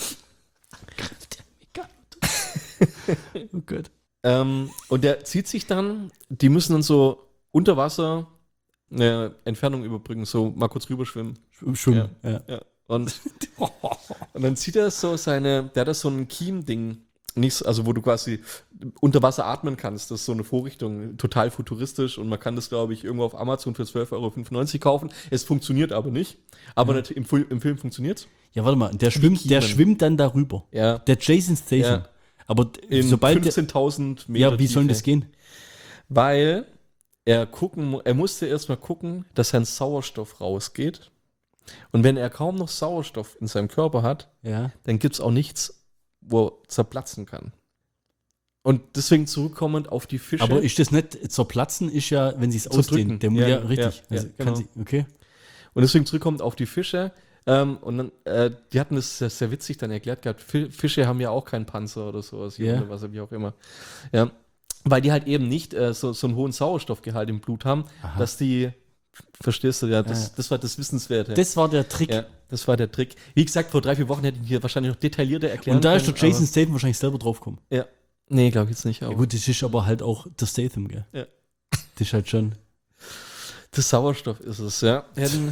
Oh Gott. Ähm, und der zieht sich dann, die müssen dann so unter Wasser eine Entfernung überbrücken, so mal kurz rüberschwimmen. Schwimmen. Ja. Ja. Und, und dann zieht er so seine, der hat das so ein Kiem-Ding, nicht, so- also wo du quasi unter Wasser atmen kannst, das ist so eine Vorrichtung, total futuristisch und man kann das, glaube ich, irgendwo auf Amazon für zwölf Euro fünfundneunzig kaufen. Es funktioniert aber nicht, aber nat- im, Fu- im Film funktioniert Ja, warte mal, der schwimmt, der Kiemen. schwimmt dann darüber. Ja. Der Jason Statham. Ja. Aber d- In sobald der, fünfzehntausend Meter ja, wie soll Tiefe. das gehen? Weil er gucken, mu- er musste erstmal gucken, dass sein Sauerstoff rausgeht. Und wenn er kaum noch Sauerstoff in seinem Körper hat, Ja. dann gibt es auch nichts, wo er zerplatzen kann. Und deswegen zurückkommend auf die Fische. Aber ist das nicht, zerplatzen ist ja, wenn sie es Zerdrücken. ausdehnen. Der muss Ja, ja, richtig. ja, also ja, kann genau. sie, okay. und deswegen zurückkommend auf die Fische. Ähm, und dann, äh, die hatten das sehr, sehr witzig dann erklärt gehabt. Fi- Fische haben ja auch keinen Panzer oder sowas, Ja. oder was wie auch immer. Ja. Weil die halt eben nicht äh, so, so einen hohen Sauerstoffgehalt im Blut haben, Aha. dass die, verstehst du, ja, das, Ja. das war das Wissenswerte. Das war der Trick. ja, das war der Trick. Wie gesagt, vor drei, vier Wochen hätte ich hier wahrscheinlich noch detaillierter erklären Und da ist der können, Jason Statham wahrscheinlich selber draufgekommen. aber- Ja. Nee, glaube ich jetzt nicht. Aber Ja gut, das ist aber halt auch der Statham, gell? Ja. Das ist halt schon. das Sauerstoff ist es, ja. Hätten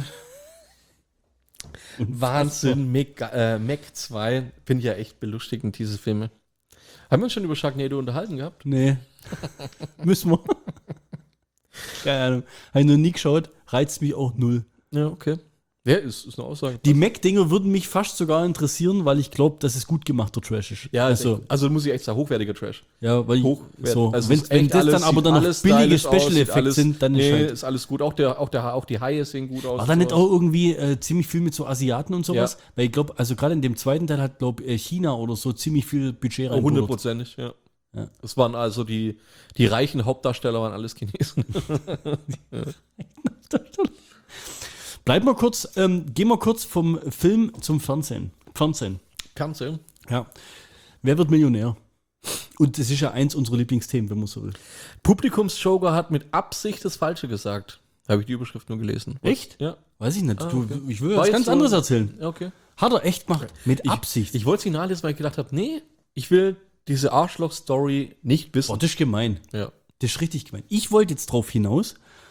Wahnsinn, Mac, äh, Mac zwei, finde ich ja echt belustigend, diese Filme. Haben wir uns schon über Sharknado unterhalten gehabt? Nee. Müssen wir. Keine Ahnung. Habe ich noch nie geschaut. Reizt mich auch null. Ja, okay. Ja, ist, ist eine Aussage. Die Mac-Dinger würden mich fast sogar interessieren, weil ich glaube, dass es gut gemachter Trash ist. ja, also, also, also muss ich echt sagen, hochwertiger Trash. ja, weil Hochwert- so, also wenn, ist wenn echt das alles- dann aber sieht dann noch alles billige stylisch aus, Special sieht Effects alles- sind, dann ist nee, halt. ist alles gut. Auch, der, auch, der, auch die Haie sehen gut aus. War da und nicht sowas. auch irgendwie äh, ziemlich viel mit so Asiaten und sowas? Ja. Weil ich glaube, also gerade in dem zweiten Teil hat, glaube ich, China oder so ziemlich viel Budget Oh, reingebuttert. hundertprozentig, ja. Ja. Das waren also die, die reichen Hauptdarsteller waren alles Chinesen. Bleib mal kurz, ähm, geh mal kurz vom Film zum Fernsehen. Fernsehen. Fernsehen. Ja. Wer wird Millionär? Und das ist ja eins unserer Lieblingsthemen, wenn man so will. Publikumsjoker hat mit Absicht das Falsche gesagt. Habe ich die Überschrift nur gelesen. Echt? Ja. Weiß ich nicht. Ah, du, okay. Ich will War was jetzt ganz so- anderes erzählen. Okay. Hat er echt gemacht. Mit Ich, Absicht. Ich wollte es nicht nachlesen, weil ich gedacht habe, nee, ich will diese Arschloch-Story nicht wissen. Oh, das ist gemein. Ja. Das ist richtig gemein. Ich wollte jetzt drauf hinaus,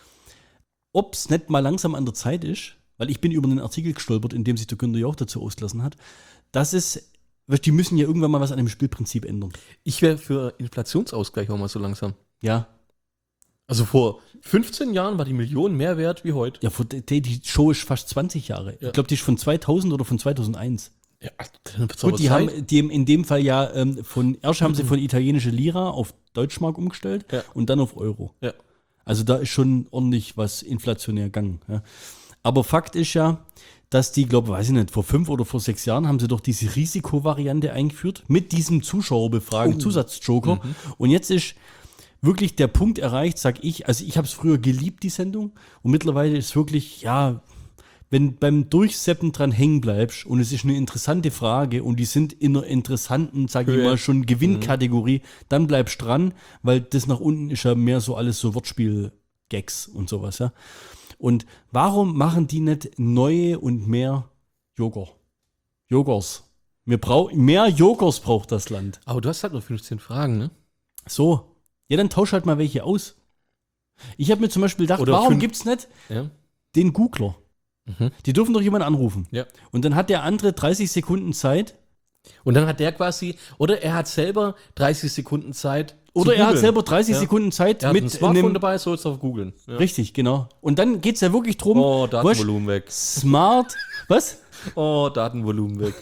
ob es nicht mal langsam an der Zeit ist, weil ich bin über einen Artikel gestolpert, in dem sich der Günther Jauch dazu ausgelassen hat, dass es, weißt, die müssen ja irgendwann mal was an dem Spielprinzip ändern. Ich wäre für Inflationsausgleich auch mal so langsam. Ja. Also vor fünfzehn Jahren war die Million mehr wert wie heute. Ja, vor- die, die Show ist fast zwanzig Jahre. Ja. Ich glaube, die ist von zweitausend oder von zweitauseins. Ja, dann wird's aber Gut, die Zeit. haben die in dem Fall ja ähm, von, erst haben sie von italienische Lira auf Deutschmark umgestellt Ja. und dann auf Euro. Ja. Also da ist schon ordentlich was inflationär gegangen. Ja. Aber Fakt ist ja, dass die, glaube weiß ich nicht, vor fünf oder vor sechs Jahren haben sie doch diese Risikovariante eingeführt mit diesem Zuschauerbefragen, Oh. Zusatzjoker. Und jetzt ist wirklich der Punkt erreicht, sag ich, also ich habe es früher geliebt, die Sendung, und mittlerweile ist wirklich, ja, wenn beim Durchseppen dran hängen bleibst und es ist eine interessante Frage und die sind in einer interessanten, sag ich Höhe. mal, schon Gewinnkategorie, dann bleibst dran, weil das nach unten ist ja mehr so alles so Wortspiel-Gags und sowas, ja. Und warum machen die nicht neue und mehr Joghurt? Joghurts. Wir brauchen mehr Joghurts braucht das Land. Aber du hast halt nur fünfzehn Fragen, ne? So. Ja, dann tausch halt mal welche aus. Ich habe mir zum Beispiel gedacht, Oder warum fünf- gibt's nicht Ja. den Googler? Mhm. Die dürfen doch jemanden anrufen. Ja. Und dann hat der andere dreißig Sekunden Zeit. Und dann hat der quasi, oder er hat selber dreißig Sekunden Zeit. Oder zu er hat googeln. selber dreißig Ja. Sekunden Zeit Er hat ein mit Smartphone einem. dabei, soll es auf googeln. Ja. Richtig, genau. Und dann geht's ja wirklich drum. Oh, weißt, Datenvolumen weg. Smart. Was? Oh, Datenvolumen weg.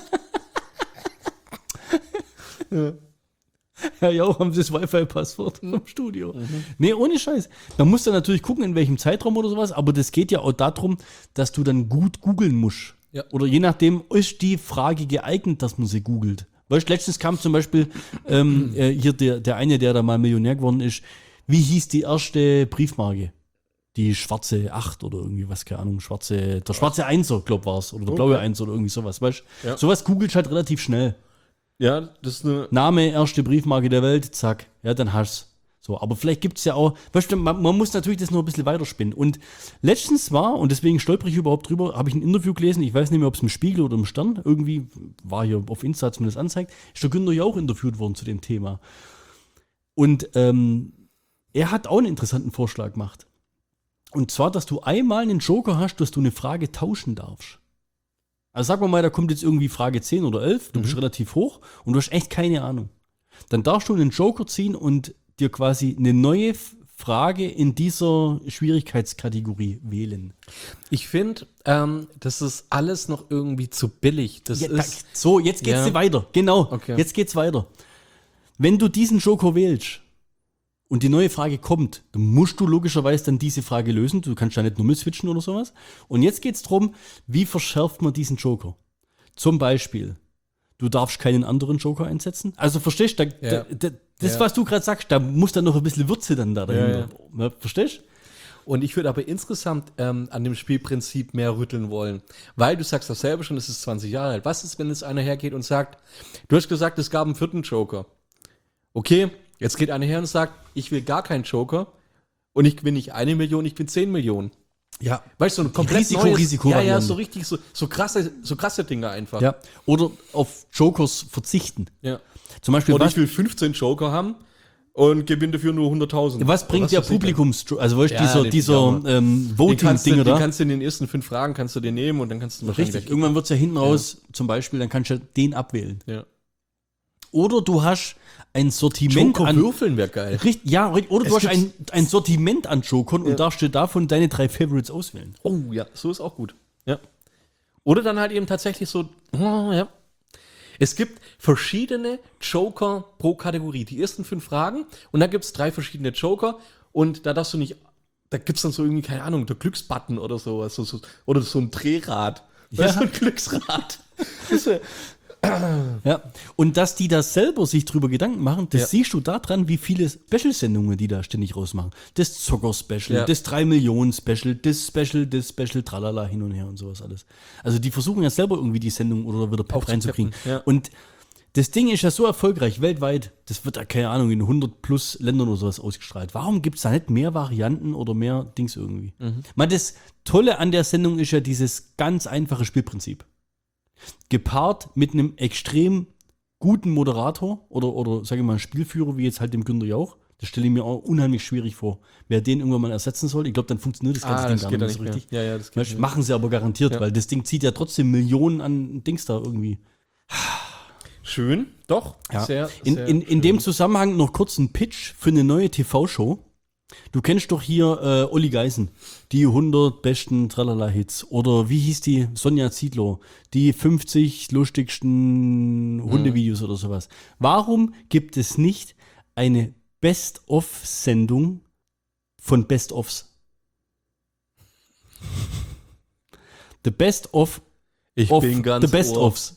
Ja, ja, haben sie das Wi-Fi-Passwort vom Studio. Nee, ohne Scheiß. Man muss dann natürlich gucken, in welchem Zeitraum oder sowas, aber das geht ja auch darum, dass du dann gut googeln musst. Ja. Oder je nachdem, ist die Frage geeignet, dass man sie googelt. Weißt du, letztens kam zum Beispiel ähm, äh, hier der, der eine, der da mal Millionär geworden ist, wie hieß die erste Briefmarke? Die schwarze acht oder irgendwie was, keine Ahnung, schwarze, der schwarze Einser, glaub war es, oder der blaue Okay. Einser oder irgendwie sowas, weißt du? Ja. Sowas googelst halt relativ schnell. Ja, das ist eine. Name, erste Briefmarke der Welt, zack, ja, dann hast du. So, aber vielleicht gibt es ja auch, weißt du, man, man muss natürlich das noch ein bisschen weiterspinnen. Und letztens war, und deswegen stolper ich überhaupt drüber, habe ich ein Interview gelesen, ich weiß nicht mehr, ob es im Spiegel oder im Stern, irgendwie war hier auf Insta zumindest anzeigt, ist der Günther ja auch interviewt worden zu dem Thema. Und ähm, er hat auch einen interessanten Vorschlag gemacht. Und zwar, dass du einmal einen Joker hast, dass du eine Frage tauschen darfst. Also sagen wir mal, da kommt jetzt irgendwie Frage zehn oder elf, du bist relativ hoch und du hast echt keine Ahnung. Dann darfst du einen Joker ziehen und dir quasi eine neue F- Frage in dieser Schwierigkeitskategorie wählen. Ich finde, ähm, das ist alles noch irgendwie zu billig. Das Ja, da, ist. so, jetzt geht's Ja. dir weiter. Genau, Okay. jetzt geht's weiter. Wenn du diesen Joker wählst und die neue Frage kommt, dann musst du logischerweise dann diese Frage lösen. Du kannst ja nicht nur mitswitchen oder sowas. Und jetzt geht's drum, wie verschärft man diesen Joker? Zum Beispiel, du darfst keinen anderen Joker einsetzen. Also verstehst du, da, Ja. da, da, das, Ja. was du gerade sagst, da muss dann noch ein bisschen Würze dann da dahinter. Ja, Ja, verstehst du? Und ich würde aber insgesamt ähm, an dem Spielprinzip mehr rütteln wollen. Weil du sagst doch selber schon, es ist zwanzig Jahre alt. Was ist, wenn jetzt einer hergeht und sagt, du hast gesagt, es gab einen vierten Joker. Okay, jetzt geht einer her und sagt, ich will gar keinen Joker und ich gewinne nicht eine Million, ich bin zehn Millionen. Ja. Weißt du, so ein komplett Risiko- neues, Risikovariante. ja, ja, so richtig, so, so krasse, so krasse Dinge einfach. Ja. Oder auf Jokers verzichten. Ja. Zum Beispiel, Oder was, ich will fünfzehn Joker haben und gewinne dafür nur hunderttausend. was bringt Oder der weiß ich Publikums, also weißt, Ja, dieser, den- dieser ja, ähm, denn. Den kannst, du, Voting-Dinger den da? kannst du in den ersten fünf Fragen kannst du den nehmen und dann kannst du wahrscheinlich Richtig, gleich- irgendwann wird es ja hinten raus, zum Beispiel, dann kannst du ja den abwählen. Ja. Oder du hast ein Sortiment Joker an. würfeln wäre geil. Richtig, ja, richtig, oder Es du hast gibt- ein, ein Sortiment an Jokern und darfst dir davon deine drei Favorites auswählen. Oh ja, so ist auch gut. Ja. Oder dann halt eben tatsächlich so, oh, ja. Es gibt verschiedene Joker pro Kategorie. Die ersten fünf Fragen und dann gibt es drei verschiedene Joker und da darfst du nicht, da gibt es dann so irgendwie, keine Ahnung, der Glücksbutton oder sowas. So, so, oder so ein Drehrad. Ja. Ja. So ein Glücksrad. Das wär, Ja, und dass die da selber sich drüber Gedanken machen, das Ja. siehst du daran, wie viele Special-Sendungen die da ständig rausmachen. Das Zocker-Special, Ja. das drei Millionen Special, das Special, das Special, tralala, hin und her und sowas alles. Also die versuchen ja selber irgendwie die Sendung oder wieder Pep Aufzupeppen, reinzukriegen. ja. Und das Ding ist ja so erfolgreich weltweit, das wird ja, keine Ahnung, in hundert plus Ländern oder sowas ausgestrahlt. Warum gibt es da nicht mehr Varianten oder mehr Dings irgendwie? Mhm. Man, das Tolle an der Sendung ist ja dieses ganz einfache Spielprinzip. Gepaart mit einem extrem guten Moderator oder, oder sage ich mal, Spielführer, wie jetzt halt dem Günter Jauch. Das stelle ich mir auch unheimlich schwierig vor. Wer den irgendwann mal ersetzen soll, ich glaube, dann funktioniert das ganze Ah, Ding das gar geht nicht da so nicht mehr. richtig. Ja, ja, das geht Weißt, nicht. machen sie aber garantiert, Ja. weil das Ding zieht ja trotzdem Millionen an Dings da irgendwie. Schön, doch. Ja. Sehr, In, sehr in, in schön. dem Zusammenhang noch kurz ein Pitch für eine neue T V-Show. Du kennst doch hier äh, Olli Geisen, die hundert besten Tralala-Hits. Oder wie hieß die? Sonja Ziedlow, die fünfzig lustigsten Hundevideos oder sowas. Warum gibt es nicht eine Best-of-Sendung von Best-ofs? The Best-of ich of bin ganz the Best-ofs.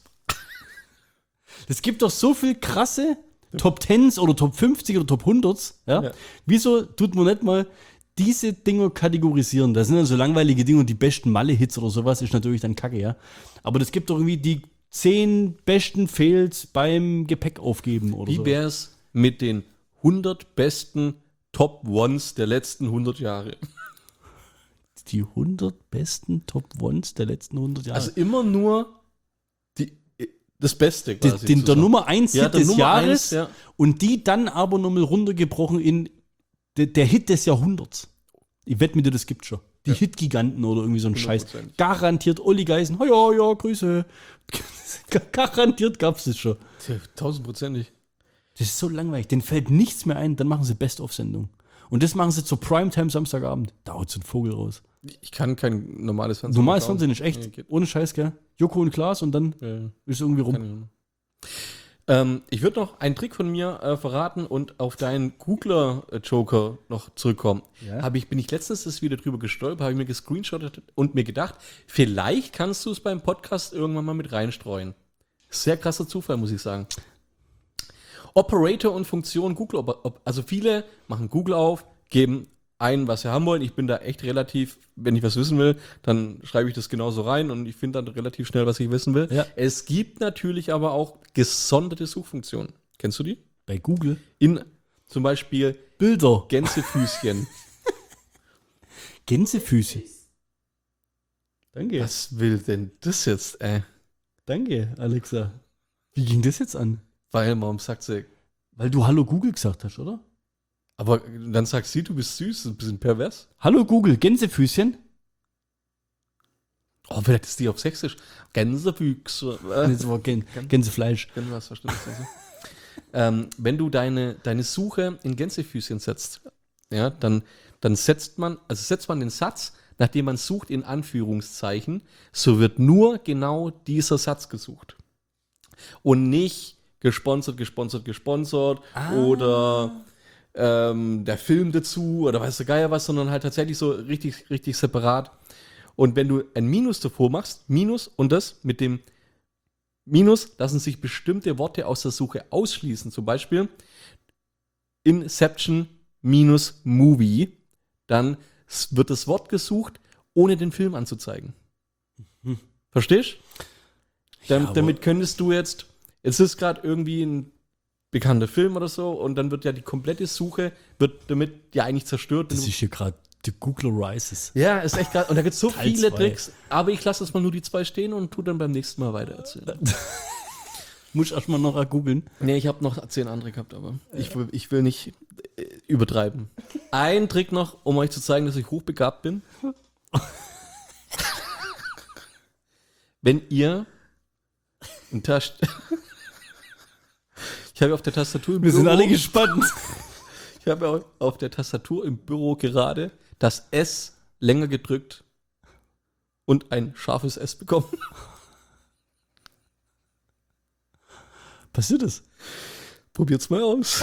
Es gibt doch so viel krasse Top Tens oder Top fünfzig oder Top hundert. Ja? Ja. Wieso tut man nicht mal diese Dinger kategorisieren? Das sind ja so langweilige Dinge und die besten Malle-Hits oder sowas ist natürlich dann kacke, ja. Aber das gibt doch irgendwie die zehn besten Fails beim Gepäck aufgeben oder Wie so. wär's mit den hundert besten Top Ones der letzten hundert Jahre? Die hundert besten Top Ones der letzten hundert Jahre. Also immer nur die, das Beste Die- quasi. den, der zusammen. Nummer eins Ja, Hit der des Nummer Jahres eins, ja. und die dann aber nochmal runtergebrochen in de, der Hit des Jahrhunderts. Ich wette mit dir, das gibt schon. Die Hit-Giganten oder irgendwie so ein Scheiß. hundertprozentig. Garantiert Olli Geisen. Ja, ja, ja, Grüße. Garantiert gab es das schon. Tja, tausendprozentig. Das ist so langweilig. Denen fällt nichts mehr ein, dann machen sie Best-of-Sendung. Und das machen sie zur Primetime Samstagabend. Da haut so ein Vogel raus. Ich kann kein normales Fernsehen. Normales schauen. Fernsehen ist echt. Nee, geht. Ohne Scheiß, gell? Joko und Klaas und dann Ja, ja. ist irgendwie rum. Keine Ahnung. Ähm, ich würde noch einen Trick von mir äh, verraten und auf deinen Googler-Joker noch zurückkommen. Ja. Hab ich, bin ich letztens das wieder drüber gestolpert, habe ich mir gescreenshottet und mir gedacht, vielleicht kannst du es beim Podcast irgendwann mal mit reinstreuen. Sehr krasser Zufall, muss ich sagen. Operator und Funktion Google, ob- ob- also viele machen Google auf, geben ein, was sie haben wollen. Ich bin da echt relativ, wenn ich was wissen will, dann schreibe ich das genauso rein und ich finde dann relativ schnell, was ich wissen will. Ja. Es gibt natürlich aber auch gesonderte Suchfunktionen. Kennst du die? Bei Google. In zum Beispiel Bilder. Gänsefüßchen. Gänsefüße. Danke. Was will denn das jetzt, ey? Danke, Alexa. Wie ging das jetzt an? Weil, warum sagt sie, Weil du Hallo Google gesagt hast, oder? aber dann sagt sie, du bist süß, das ist ein bisschen pervers. Hallo Google, Gänsefüßchen? Oh, vielleicht ist die auf Sächsisch. Gänsefüchse. Äh, Das war Gän Gänsefleisch. Wenn du was verstehst. Also. ähm, wenn du deine, deine Suche in Gänsefüßchen setzt, ja, dann, dann setzt man, also setzt man den Satz, nachdem man sucht, in Anführungszeichen, so wird nur genau dieser Satz gesucht. Und nicht gesponsert, gesponsert, gesponsert oder ähm, der Film dazu oder weiß der Geier was, sondern halt tatsächlich so richtig, richtig separat. Und wenn du ein Minus davor machst, Minus und das mit dem Minus lassen sich bestimmte Worte aus der Suche ausschließen. Zum Beispiel Inception minus Movie. Dann s- wird das Wort gesucht, ohne den Film anzuzeigen. Mhm. Verstehst? Dam Ja, aber- damit könntest du jetzt, jetzt ist gerade irgendwie ein bekannter Film oder so und dann wird ja die komplette Suche, wird damit ja eigentlich zerstört. wenn Das du- ist hier gerade The Googler Rises. ja, ist echt gerade. Und da gibt es so Teil viele zwei. Tricks. Aber ich lasse jetzt mal nur die zwei stehen und tu dann beim nächsten Mal weiter erzählen. Muss ich erstmal noch googeln. Nee, ich habe noch zehn andere gehabt, aber ich will, ich will nicht äh, übertreiben. Ein Trick noch, um euch zu zeigen, dass ich hochbegabt bin. Wenn ihr ein Tasch. Ich habe auf der Tastatur im Wir sind Büro- alle gespannt. Ich habe au- auf der Tastatur im Büro gerade das S länger gedrückt und ein scharfes S bekommen. Passiert das? Probiert's mal aus.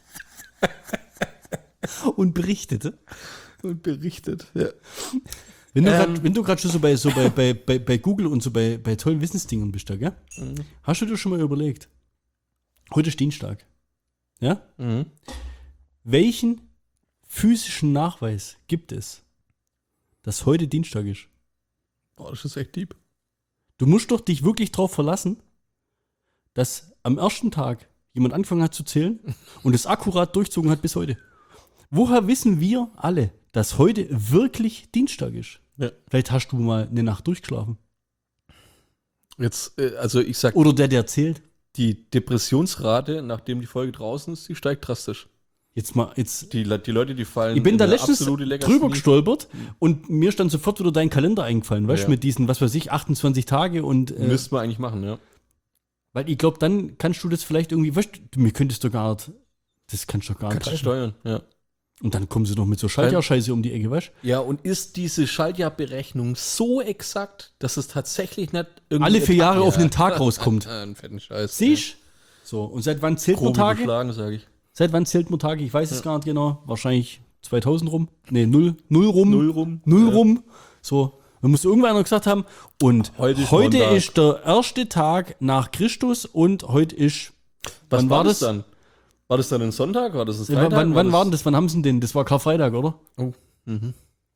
Und berichtete. Und berichtet. Ja. Wenn du Ähm. grad, wenn du gerade schon so bei, so bei, bei, bei, bei Google und so bei, bei tollen Wissensdingen bist, da, gell? Mhm. Hast du dir schon mal überlegt? Heute ist Dienstag. Ja? Mhm. Welchen physischen Nachweis gibt es, dass heute Dienstag ist? Boah, das ist echt deep. Du musst doch dich wirklich drauf verlassen, dass am ersten Tag jemand angefangen hat zu zählen und es akkurat durchzogen hat bis heute. Woher wissen wir alle, dass heute wirklich Dienstag ist? Ja. Vielleicht hast du mal eine Nacht durchgeschlafen. Jetzt, äh, also ich sag, Oder der, der zählt. die Depressionsrate, nachdem die Folge draußen ist, die steigt drastisch. Jetzt mal, jetzt. Die, Le- die Leute, die fallen Ich bin in da eine letztens absolute Legacy. drüber gestolpert und mir ist dann sofort wieder dein Kalender eingefallen, weißt du, Ja. mit diesen, was weiß ich, achtundzwanzig Tage und. Äh, Müsste man eigentlich machen, ja. weil ich glaube, dann kannst du das vielleicht irgendwie, weißt du, mir könntest du gar nicht. Das kannst du doch gar nicht. Kannst du greifen. steuern, ja. Und dann kommen sie noch mit so Schaltjahrscheiße um die Ecke, weißt du? Ja, und ist diese Schaltjahrberechnung so exakt, dass es tatsächlich nicht irgendwie Alle vier Jahre Etappen- auf einen Tag rauskommt. Ja, einen fetten Scheiß. Siehst? So, und seit wann zählt man Grobe Tage? geschlagen, sage ich. Seit wann zählt man Tage? Ich weiß es gar nicht genau. Wahrscheinlich zweitausend rum. Nee, null, null rum. Null rum. Null Ja. rum. So, man muss irgendwann gesagt haben, und Heute heute, ist ist, Montag. der erste Tag nach Christus und heute ist. Was wann war war das das? dann? War das dann ein Sonntag? War das ein Ja, Freitag? wann wann war denn das? das? Wann haben sie denn? Das war Karfreitag, oder? Oh. Mhm.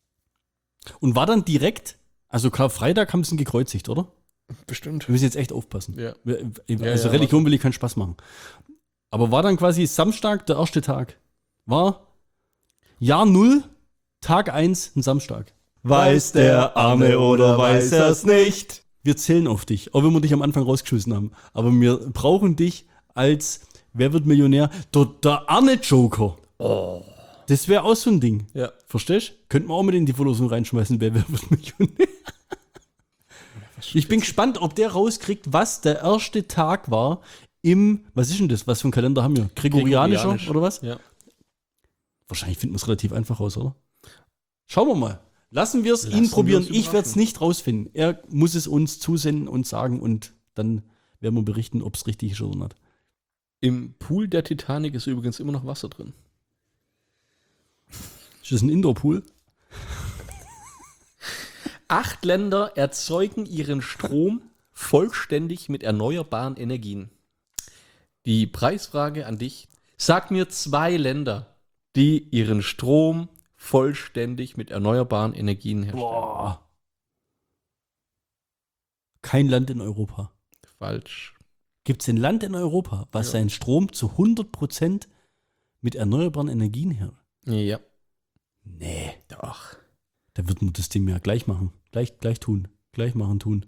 Und war dann direkt, also Karfreitag haben sie ihn gekreuzigt, oder? Bestimmt. Wir müssen jetzt echt aufpassen. Ja. Wir- Ja, Also ja, Religion will ich keinen Spaß machen. Aber war dann quasi Samstag der erste Tag. War Jahr null, Tag eins, ein Samstag. Weiß der Arme oder weiß er's nicht? Wir zählen auf dich, auch wenn wir dich am Anfang rausgeschossen haben. Aber wir brauchen dich als, wer wird Millionär? Der, der Arne-Joker. Oh. Das wäre auch so ein Ding. Ja. Verstehst du? Könnten wir auch mit in die Verlosung reinschmeißen, wer, wer wird Millionär? Ich bin gespannt, ob der rauskriegt, was der erste Tag war im, was ist denn das? Was für ein Kalender haben wir? Gregorianischer Gregorianisch. oder was? Ja. Wahrscheinlich finden wir es relativ einfach raus, oder? Schauen wir mal. Lassen wir es Lassen ihn wir probieren. uns Ich werde es überraschen. nicht rausfinden. Er muss es uns zusenden und sagen und dann werden wir berichten, ob es richtig ist oder nicht. Im Pool der Titanic ist übrigens immer noch Wasser drin. Ist das ein Indoor-Pool? Acht Länder erzeugen ihren Strom vollständig mit erneuerbaren Energien. Die Preisfrage an dich. Sag mir zwei Länder, die ihren Strom vollständig mit erneuerbaren Energien herstellen. Boah. Kein Land in Europa. Falsch. Gibt es ein Land in Europa, was Ja. seinen Strom zu hundert Prozent mit erneuerbaren Energien her? Ja. Nee. Doch. Da wird man das Ding ja gleich machen. Gleich, gleich tun. Gleich machen, tun.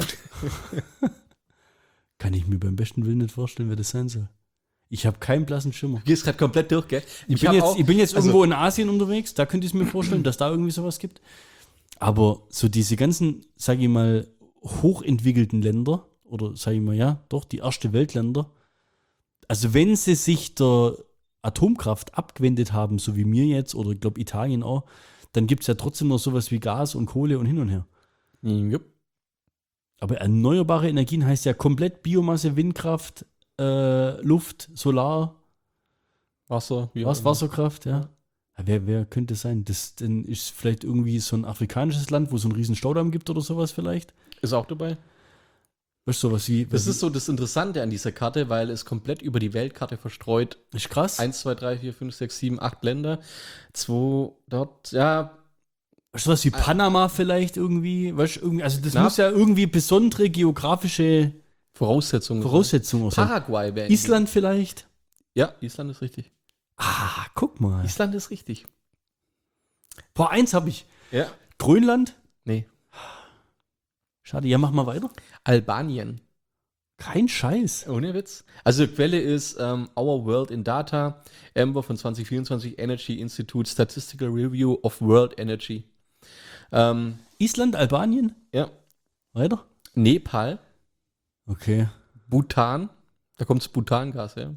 Kann ich mir beim besten Willen nicht vorstellen, wer das sein soll. Ich habe keinen blassen Schimmer. Du gehst gerade komplett durch, gell? Ich, bin hab jetzt, auch- ich bin jetzt also- irgendwo in Asien unterwegs, da könnte ich es mir vorstellen, dass da irgendwie sowas gibt. Aber so diese ganzen, sage ich mal, hochentwickelten Länder, oder sage ich mal, ja, doch, die erste Weltländer, also wenn sie sich der Atomkraft abgewendet haben, so wie mir jetzt, oder ich glaube Italien auch, dann gibt es ja trotzdem noch sowas wie Gas und Kohle und hin und her. Jupp. Aber erneuerbare Energien heißt ja komplett Biomasse, Windkraft, äh, Luft, Solar, Wasser. wie was, auch immer. Wasserkraft, ja. Ja, wer, wer könnte es sein? Das denn ist vielleicht irgendwie so ein afrikanisches Land, wo es so einen riesen Staudamm gibt oder sowas vielleicht? Ist auch dabei. Weißt du, sowas wie. Das ist so das Interessante an dieser Karte, weil es komplett über die Weltkarte verstreut. ist krass. eins, zwei, drei, vier, fünf, sechs, sieben, acht Länder. Zwei dort, ja, Weißt du, was wie Panama vielleicht irgendwie? Weißt du, irgendwie, also das Knapp. muss ja irgendwie besondere geografische Voraussetzungen. Voraussetzungen sein. Paraguay wäre. Island vielleicht? Ja, Island ist richtig. Ah, guck mal. Island ist richtig. Boah, eins habe ich. Ja. Grönland? Nee. Schade, ja, mach mal weiter. Albanien. Kein Scheiß. Ohne Witz. Also die Quelle ist ähm, Our World in Data, Amber von zwanzig vierundzwanzig, Energy Institute, Statistical Review of World Energy. Ähm, Island, Albanien? ja. Weiter? Nepal, Okay. Bhutan, da kommt das Bhutangas her.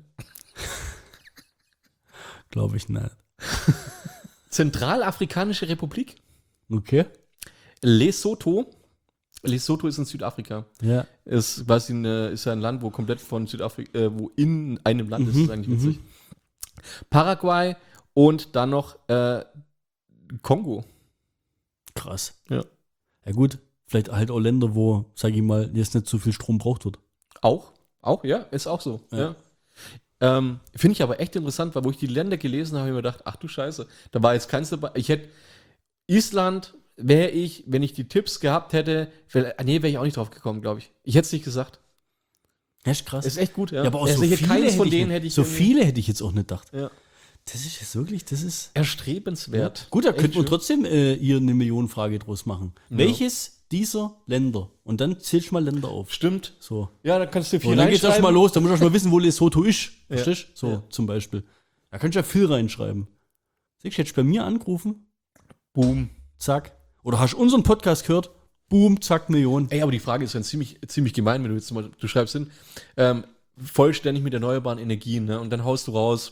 Glaube ich nicht. Zentralafrikanische Republik, Okay. Lesotho. Lesotho ist in Südafrika. Ja. Ist quasi eine, ist ja ein Land, wo komplett von Südafrika, äh, wo in einem Land ist, Mhm, ist eigentlich mhm. witzig. Paraguay und dann noch äh, Kongo. krass. Ja. Ja gut, vielleicht halt auch Länder, wo, sag ich mal, jetzt nicht so viel Strom braucht wird. Auch, auch, ja, ist auch so. Ja. Ja. Ähm, Finde ich aber echt interessant, weil wo ich die Länder gelesen habe, habe ich mir gedacht, ach du Scheiße, da war jetzt keins dabei. Ich hätte Island, wäre ich, wenn ich die Tipps gehabt hätte, wär, nee, wäre ich auch nicht drauf gekommen, glaube ich. Ich hätte es nicht gesagt. Echt krass. Ist echt gut, ja. Ja, aber auch Also so hier viele, keins von hätte ich, denen nicht- hätte ich so irgendwie- viele hätte ich jetzt auch nicht gedacht. Ja. Das ist jetzt wirklich, das ist... Erstrebenswert. Gut, da Echt könnte man schön. trotzdem äh, ihr eine Millionenfrage draus machen. Ja. Welches dieser Länder? Und dann zählst du mal Länder auf. Stimmt. So. Ja, dann kannst du viel Und dann geht's erst mal reinschreiben. los, dann musst du erst mal wissen, wo Lesotho ist. Ja. Verstehst du? So, Ja. zum Beispiel. Da kannst du ja viel reinschreiben. Siehst du, hättest du bei mir angerufen, Boom. zack. Oder hast unseren Podcast gehört, boom, zack, Million. Ey, aber die Frage ist dann ziemlich, ziemlich gemein, wenn du jetzt mal, du schreibst hin, ähm, vollständig mit erneuerbaren Energien, ne? Und dann haust du raus,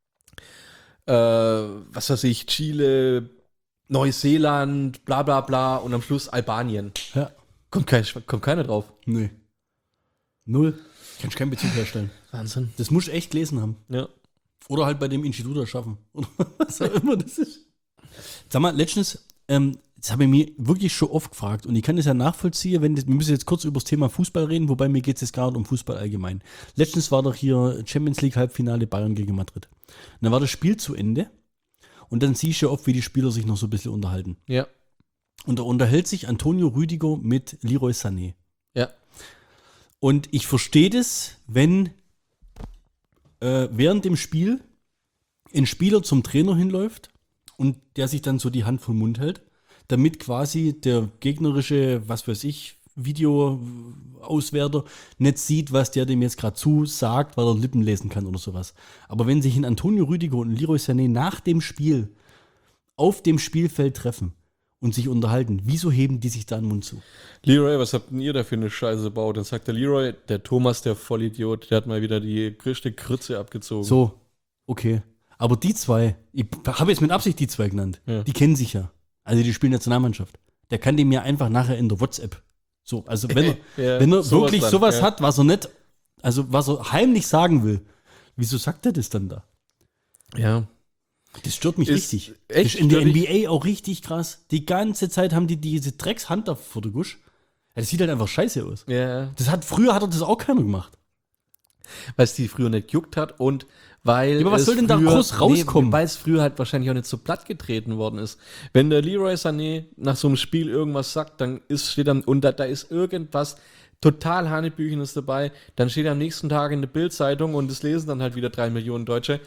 äh, was weiß ich, Chile, Neuseeland, bla bla bla und am Schluss Albanien. Ja. Kommt, kein, kommt keiner drauf. Nee. Null. Kannst keinen Bezug herstellen. Wahnsinn. Das musst du echt gelesen haben. Ja. Oder halt bei dem Institut erschaffen. Oder was auch immer das ist. Sag mal, letztens, ähm, das habe ich mir wirklich schon oft gefragt und ich kann das ja nachvollziehen, wenn das, wir müssen jetzt kurz über das Thema Fußball reden, wobei mir geht es jetzt gar nicht um Fußball allgemein. Letztens war doch hier Champions League Halbfinale Bayern gegen Madrid. Und dann war das Spiel zu Ende und dann siehst du ja oft, wie die Spieler sich noch so ein bisschen unterhalten. Ja. Und da unterhält sich Antonio Rüdiger mit Leroy Sané. Ja. Und ich verstehe das, wenn äh, während dem Spiel ein Spieler zum Trainer hinläuft und der sich dann so die Hand vom Mund hält, damit quasi der gegnerische, was weiß ich, Videoauswerter nicht sieht, was der dem jetzt gerade zusagt, weil er Lippen lesen kann oder sowas. Aber wenn sich ein Antonio Rüdiger und ein Leroy Sané nach dem Spiel auf dem Spielfeld treffen und sich unterhalten, wieso heben die sich da den Mund zu? Leroy, was habt denn ihr da für eine Scheiße gebaut? Dann sagt der Leroy, der Thomas, der Vollidiot, der hat mal wieder die größte Krütze abgezogen. So, okay. Aber die zwei, ich habe jetzt mit Absicht die zwei genannt, Ja. die kennen sich ja. Also die spielen Nationalmannschaft. Der kann dem ja einfach nachher in der WhatsApp. So, also wenn er, Ja, wenn er sowas wirklich dann, sowas ja. hat, was er nicht, also was er heimlich sagen will, wieso sagt er das dann da? Ja. Das stört mich Ist richtig. echt Das ist in der N stört B A auch richtig krass. Die ganze Zeit haben die diese Dreckshand da vor der Gusch. Ja, das sieht halt einfach scheiße aus. Ja. Das hat, früher hat er das auch keiner gemacht. Weil es die früher nicht gejuckt hat und weil. Ja, aber was es soll denn da früher- groß rauskommen? Nee, weil es früher halt wahrscheinlich auch nicht so platt getreten worden ist. Wenn der Leroy Sané nach so einem Spiel irgendwas sagt, dann ist, steht dann, und da, da ist irgendwas total Hanebüchenes dabei, dann steht am nächsten Tag in der Bild-Zeitung und das lesen dann halt wieder drei Millionen Deutsche.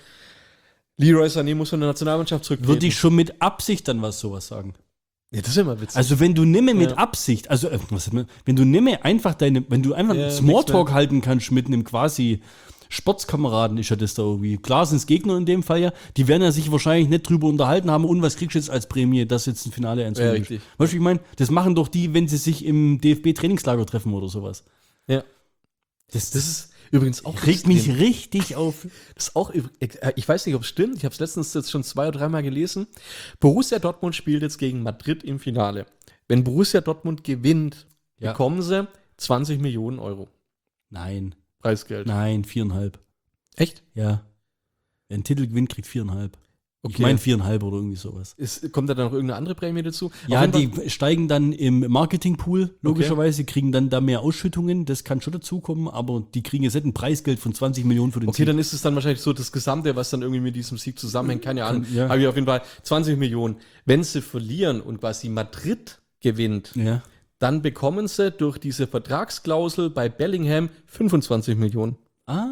Leroy Sané muss von der Nationalmannschaft zurücktreten. Würde ich schon mit Absicht dann was sowas sagen. Ja, das ist immer witzig. Also wenn du nimme mit Ja. Absicht, also äh, was, wenn du nimme einfach deine, wenn du einfach Ja, Smalltalk nichts halten kannst mit einem quasi Sportskameraden, ist ja das da irgendwie. Klar sind es Gegner in dem Fall ja, die werden ja sich wahrscheinlich nicht drüber unterhalten haben, und was kriegst du jetzt als Prämie, dass jetzt ein Finale Ja, einzunehmen richtig. ist. Weißt du, wie ich meine? Das machen doch die, wenn sie sich im D F B-Trainingslager treffen oder sowas. ja. Das, Das ist übrigens auch regt mich extrem. richtig auf. Das ist auch, übr- äh, ich weiß nicht, ob es stimmt, ich habe es letztens jetzt schon zwei oder dreimal gelesen. Borussia Dortmund spielt jetzt gegen Madrid im Finale. Wenn Borussia Dortmund gewinnt, Ja. bekommen sie zwanzig Millionen Euro Nein, Preisgeld. nein, viereinhalb. Echt? Ja. Wer einen Titel gewinnt, kriegt viereinhalb. Ich Okay. meine viereinhalb oder irgendwie sowas. Ist, kommt da dann noch irgendeine andere Prämie dazu? Ja, Auf jeden die Fall- steigen dann im Marketingpool, logischerweise, kriegen dann da mehr Ausschüttungen, das kann schon dazukommen, aber die kriegen jetzt nicht ein Preisgeld von zwanzig Millionen für den Okay, dann ist es dann wahrscheinlich so das Gesamte, was dann irgendwie mit diesem Sieg zusammenhängt, keine Ahnung. Ja. Aber auf jeden Fall zwanzig Millionen. Wenn sie verlieren und quasi Madrid gewinnt, Ja. dann bekommen sie durch diese Vertragsklausel bei Bellingham fünfundzwanzig Millionen. Ah.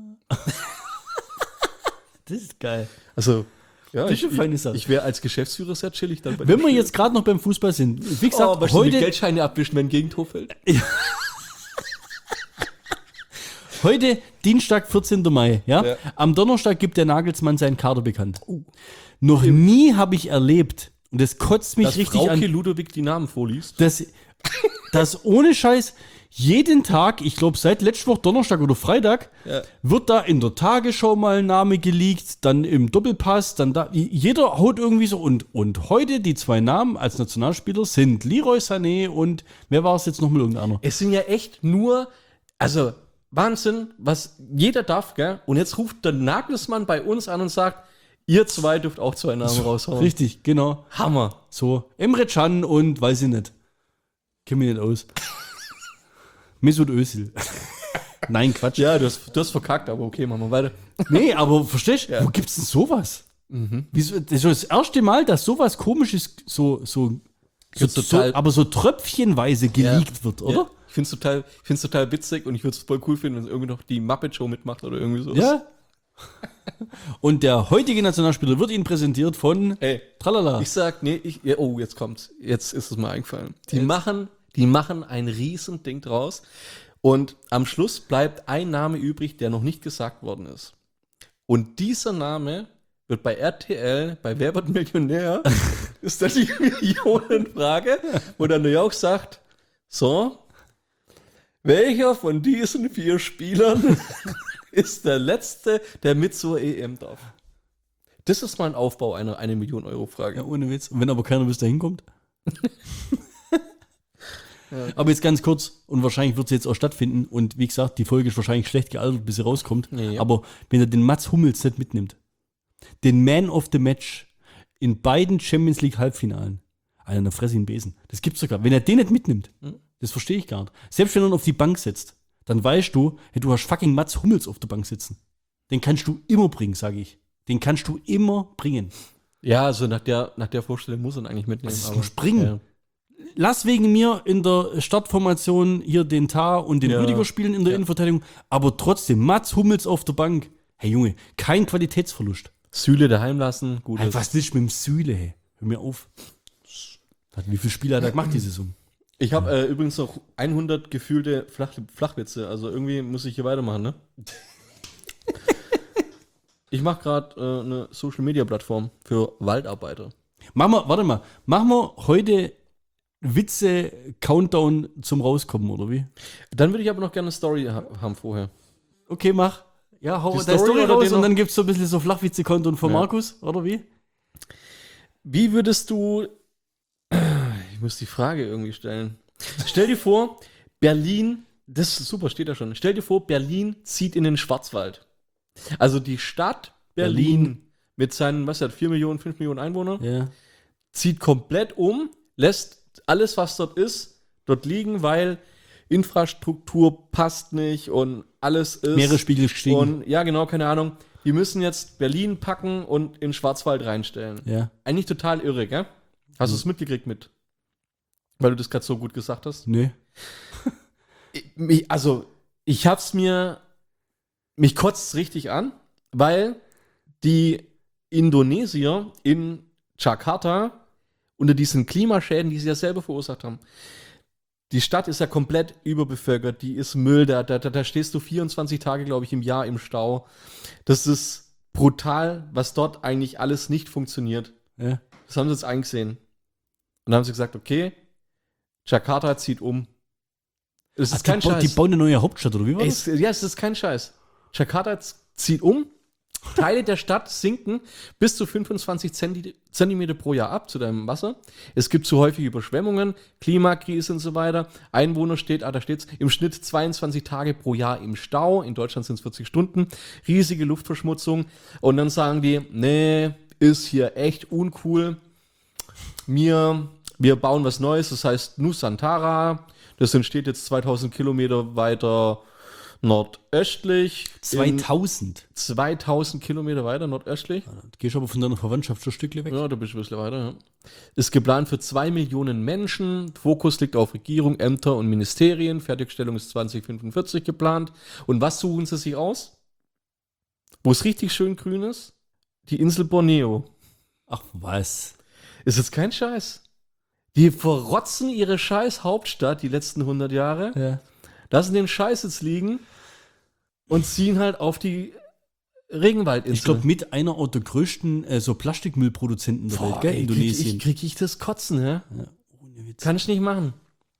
Das ist geil. Also, ja, Das ist ich, eine feine Sache. ich wäre als Geschäftsführer sehr chillig dann bei Wenn dem wir Spiel. jetzt gerade noch beim Fußball sind, wie gesagt, oh, was heute die heute, Geldscheine abwischen, wenn ein Gegentor fällt. heute Dienstag, vierzehnten Mai, ja? Ja. Am Donnerstag gibt der Nagelsmann seinen Kader bekannt. Noch nie habe ich erlebt, und das kotzt mich Dass richtig Frauke an, Ludwig die Namen vorliest. dass, dass ohne Scheiß jeden Tag, ich glaube seit letzter Woche Donnerstag oder Freitag, Ja. wird da in der Tagesschau mal ein Name geleakt, dann im Doppelpass, dann da, jeder haut irgendwie so, und, und heute die zwei Namen als Nationalspieler sind Leroy Sané und, wer war es jetzt noch mit irgendeiner? Es sind ja echt nur, also Wahnsinn, was jeder darf, gell? Und jetzt ruft der Nagelsmann bei uns an und sagt, Ihr zwei dürft auch zwei Namen raushauen. Richtig, genau. Hammer. So, Emre Can und weiß ich nicht. Kenn mich nicht aus. Mesut Özil. Nein, Quatsch. Ja, du hast, du hast verkackt, aber okay, machen wir weiter. Nee, aber verstehst du, Ja. wo gibt's denn sowas? Mhm. Wieso, das ist das erste Mal, dass sowas Komisches so, so, so, find's total- so aber so tröpfchenweise geleakt wird, oder? Ja. Ich finde es total, ich find's total witzig und ich würde es voll cool finden, wenn irgendwie noch die Muppet Show mitmacht oder irgendwie so. Ja. Und der heutige Nationalspieler wird Ihnen präsentiert von Ey, Tralala. ich sag, nee, ich, ja, oh, jetzt kommt's. Jetzt ist es mir eingefallen. Die machen, die machen ein riesen Ding draus und am Schluss bleibt ein Name übrig, der noch nicht gesagt worden ist. Und dieser Name wird bei R T L, bei Wer wird Millionär, ist dann die Millionenfrage, wo dann New York sagt, so, welcher von diesen vier Spielern ist der Letzte, der mit zur E M darf? Das ist mal ein Aufbau einer eine Million Euro Frage. Ja, ohne Witz. Und wenn aber keiner bis dahin kommt. Aber jetzt ganz kurz, und wahrscheinlich wird sie jetzt auch stattfinden. Und wie gesagt, die Folge ist wahrscheinlich schlecht gealtert, bis sie rauskommt. Ja. Aber wenn er den Mats Hummels nicht mitnimmt, den Man of the Match in beiden Champions League Halbfinalen, Alter, eine Fresse in den Besen. Das gibt's sogar. Wenn er den nicht mitnimmt, Hm? das verstehe ich gar nicht. Selbst wenn er ihn auf die Bank setzt, dann weißt du, hey, du hast fucking Mats Hummels auf der Bank sitzen. Den kannst du immer bringen, sage ich. Den kannst du immer bringen. Ja, also nach der, nach der Vorstellung muss er ihn eigentlich mitnehmen. Das ist aber- nur Springen. Ja. Lass wegen mir in der Startformation hier den Tar und den Ja. Rüdiger spielen in der Ja. Innenverteidigung, aber trotzdem Mats Hummels auf der Bank. Hey Junge, kein Qualitätsverlust. Süle daheim lassen, gut. Hey, ist. was willst du mit dem Süle, hey? Hör mir auf. Hat- Wie viele Spiele hat er gemacht, die Saison? Ich habe äh, übrigens noch hundert gefühlte Flach, Flachwitze, also irgendwie muss ich hier weitermachen, ne? Ich mache gerade äh, eine Social-Media-Plattform für Waldarbeiter. Machen wir, warte mal, machen wir heute Witze-Countdown zum Rauskommen, oder wie? Dann würde ich aber noch gerne eine Story ha haben vorher. Okay, mach. Ja, hau Die deine Story Story oder raus den und noch- dann gibt es so ein bisschen so Flachwitze-Countdown von Ja. Markus, oder wie? Wie würdest du. Ich muss die Frage irgendwie stellen. Stell dir vor, Berlin, das ist super, steht da schon. Stell dir vor, Berlin zieht in den Schwarzwald. Also die Stadt Berlin, Berlin. mit seinen, was hat, vier Millionen, fünf Millionen Einwohnern, Ja. zieht komplett um, lässt alles, was dort ist, dort liegen, weil Infrastruktur passt nicht und alles ist. Meeresspiegel gestiegen. Und ja, genau, keine Ahnung. Die müssen jetzt Berlin packen und in Schwarzwald reinstellen. Ja. Eigentlich total irre, gell? Hast du es mitgekriegt mit? Weil du das gerade so gut gesagt hast. Nö. Ich- mich- Also, ich hab's mir, mich kotzt richtig an, weil die Indonesier in Jakarta unter diesen Klimaschäden, die sie ja selber verursacht haben, die Stadt ist ja komplett überbevölkert, die ist Müll, da, da, da stehst du vierundzwanzig Tage, glaube ich, im Jahr im Stau. Das ist brutal, was dort eigentlich alles nicht funktioniert. Ja. Das haben sie jetzt eingesehen. Und dann haben sie gesagt, okay, Jakarta zieht um. Es ist Ach, kein die, ba- Scheiß. die bauen eine neue Hauptstadt, oder wie war Ey, das? es, ja, es ist kein Scheiß. Jakarta z- zieht um. Teile der Stadt sinken bis zu fünfundzwanzig Zenti- Zentimeter pro Jahr ab zu deinem Wasser. Es gibt zu häufige Überschwemmungen, Klimakrise und so weiter. Einwohner steht, ah, da steht's, im Schnitt zweiundzwanzig Tage pro Jahr im Stau. In Deutschland sind es vierzig Stunden. Riesige Luftverschmutzung. Und dann sagen die, nee, ist hier echt uncool. Wir, wir bauen was Neues, das heißt Nusantara. Das entsteht jetzt zweitausend Kilometer weiter nordöstlich. In zweitausend. zweitausend Kilometer weiter nordöstlich. Du gehst aber von deiner Verwandtschaft schon ein Stückchen weg. Ja, da bist du ein bisschen weiter. Ja. Ist geplant für zwei Millionen Menschen. Fokus liegt auf Regierung, Ämter und Ministerien. Fertigstellung ist zwanzig fünfundvierzig geplant. Und was suchen sie sich aus? Wo es richtig schön grün ist? Die Insel Borneo. Ach was. Ist jetzt kein Scheiß. Die verrotzen ihre scheiß Hauptstadt die letzten hundert Jahre, Ja. lassen den Scheiß jetzt liegen und ziehen halt auf die Regenwaldinsel. Ich glaube, mit einer der größten äh, so Plastikmüllproduzenten der Welt, Boah, gell? ey, Indonesien. Krieg ich, krieg ich das Kotzen, ja? Ohne Witz. Kann ich nicht machen.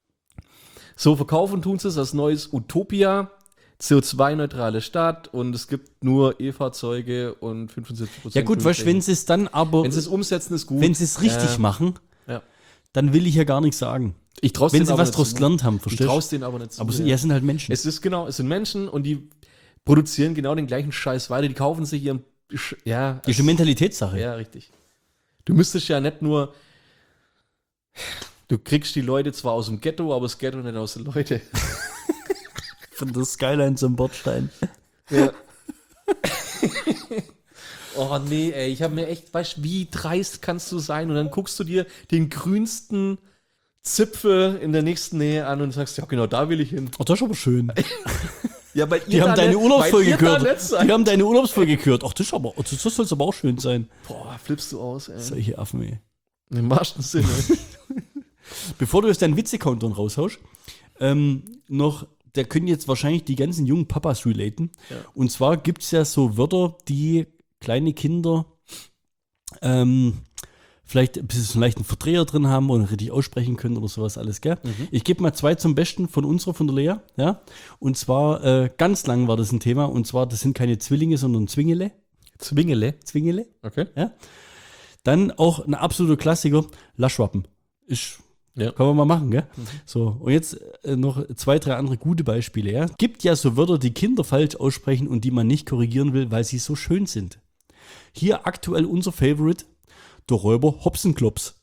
So verkaufen tun sie es als neues Utopia, C O zwei neutrale Stadt und es gibt nur E-Fahrzeuge und fünfundsiebzig Prozent. Ja gut, weißt du, wenn sie es dann aber, wenn sie es umsetzen, ist gut. wenn sie es richtig Ja. machen, Ja. dann will ich ja gar nichts sagen. Ich trau's Wenn denen sie aber was nicht draus zu. gelernt haben, Ich verstehst du? traust denen aber nicht zu. Aber es ja. ja, sind halt Menschen. Es ist genau, es sind Menschen und die produzieren genau den gleichen Scheiß weiter. Die kaufen sich ihren sch- ja, Das ist eine Mentalitätssache. ja, richtig. Du müsstest ja nicht nur, du kriegst die Leute zwar aus dem Ghetto, aber das Ghetto nicht aus den Leuten. Von der Skyline zum Bordstein. Ja. Oh nee, ey, ich habe mir echt, weißt du, wie dreist kannst du sein? Und dann guckst du dir den grünsten Zipfel in der nächsten Nähe an und sagst, ja genau, da will ich hin. Ach, das ist aber schön. Ja, weil Die haben deine Urlaubsfolge gehört. Die Die haben deine Urlaubsfolge gehört. Ach, das, ist aber, das soll aber auch schön sein. Boah, flippst du aus, ey. Solche Affen, ey. Im wahrsten Sinne. Bevor du jetzt deinen Witze-Countdown raushaust, ähm, noch, da können jetzt wahrscheinlich die ganzen jungen Papas relaten. Ja. Und zwar gibt es ja so Wörter, die kleine Kinder ähm, vielleicht ein bisschen so einen leichten Verdreher drin haben und richtig aussprechen können oder sowas alles, gell? Mhm. Ich gebe mal zwei zum Besten von unserer, von der Lea, ja? Und zwar, äh, ganz lang war das ein Thema, und zwar, das sind keine Zwillinge, sondern Zwingele. Zwingele. Zwingele. Okay. Dann auch ein absoluter Klassiker, Laschwappen. Ist, Ja. kann man mal machen, gell? So, und jetzt äh, noch zwei, drei andere gute Beispiele, ja? Gibt ja so Wörter, die Kinder falsch aussprechen und die man nicht korrigieren will, weil sie so schön sind. Hier aktuell unser Favorite, der Räuber Hopsenklops.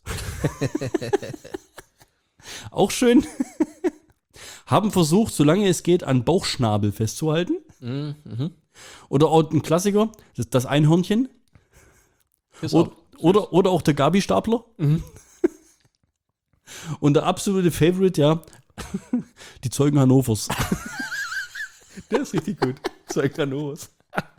Auch schön. Haben versucht, solange es geht, an Bauchschnabel festzuhalten. Mhm. Mhm. Oder auch ein Klassiker, das, das Einhörnchen. Ist Oder, auch- oder, oder auch der Gabi-Stapler. Mhm. Und der absolute Favorite, ja, die Zeugen Hannovers. Der ist richtig gut. Zeig da los.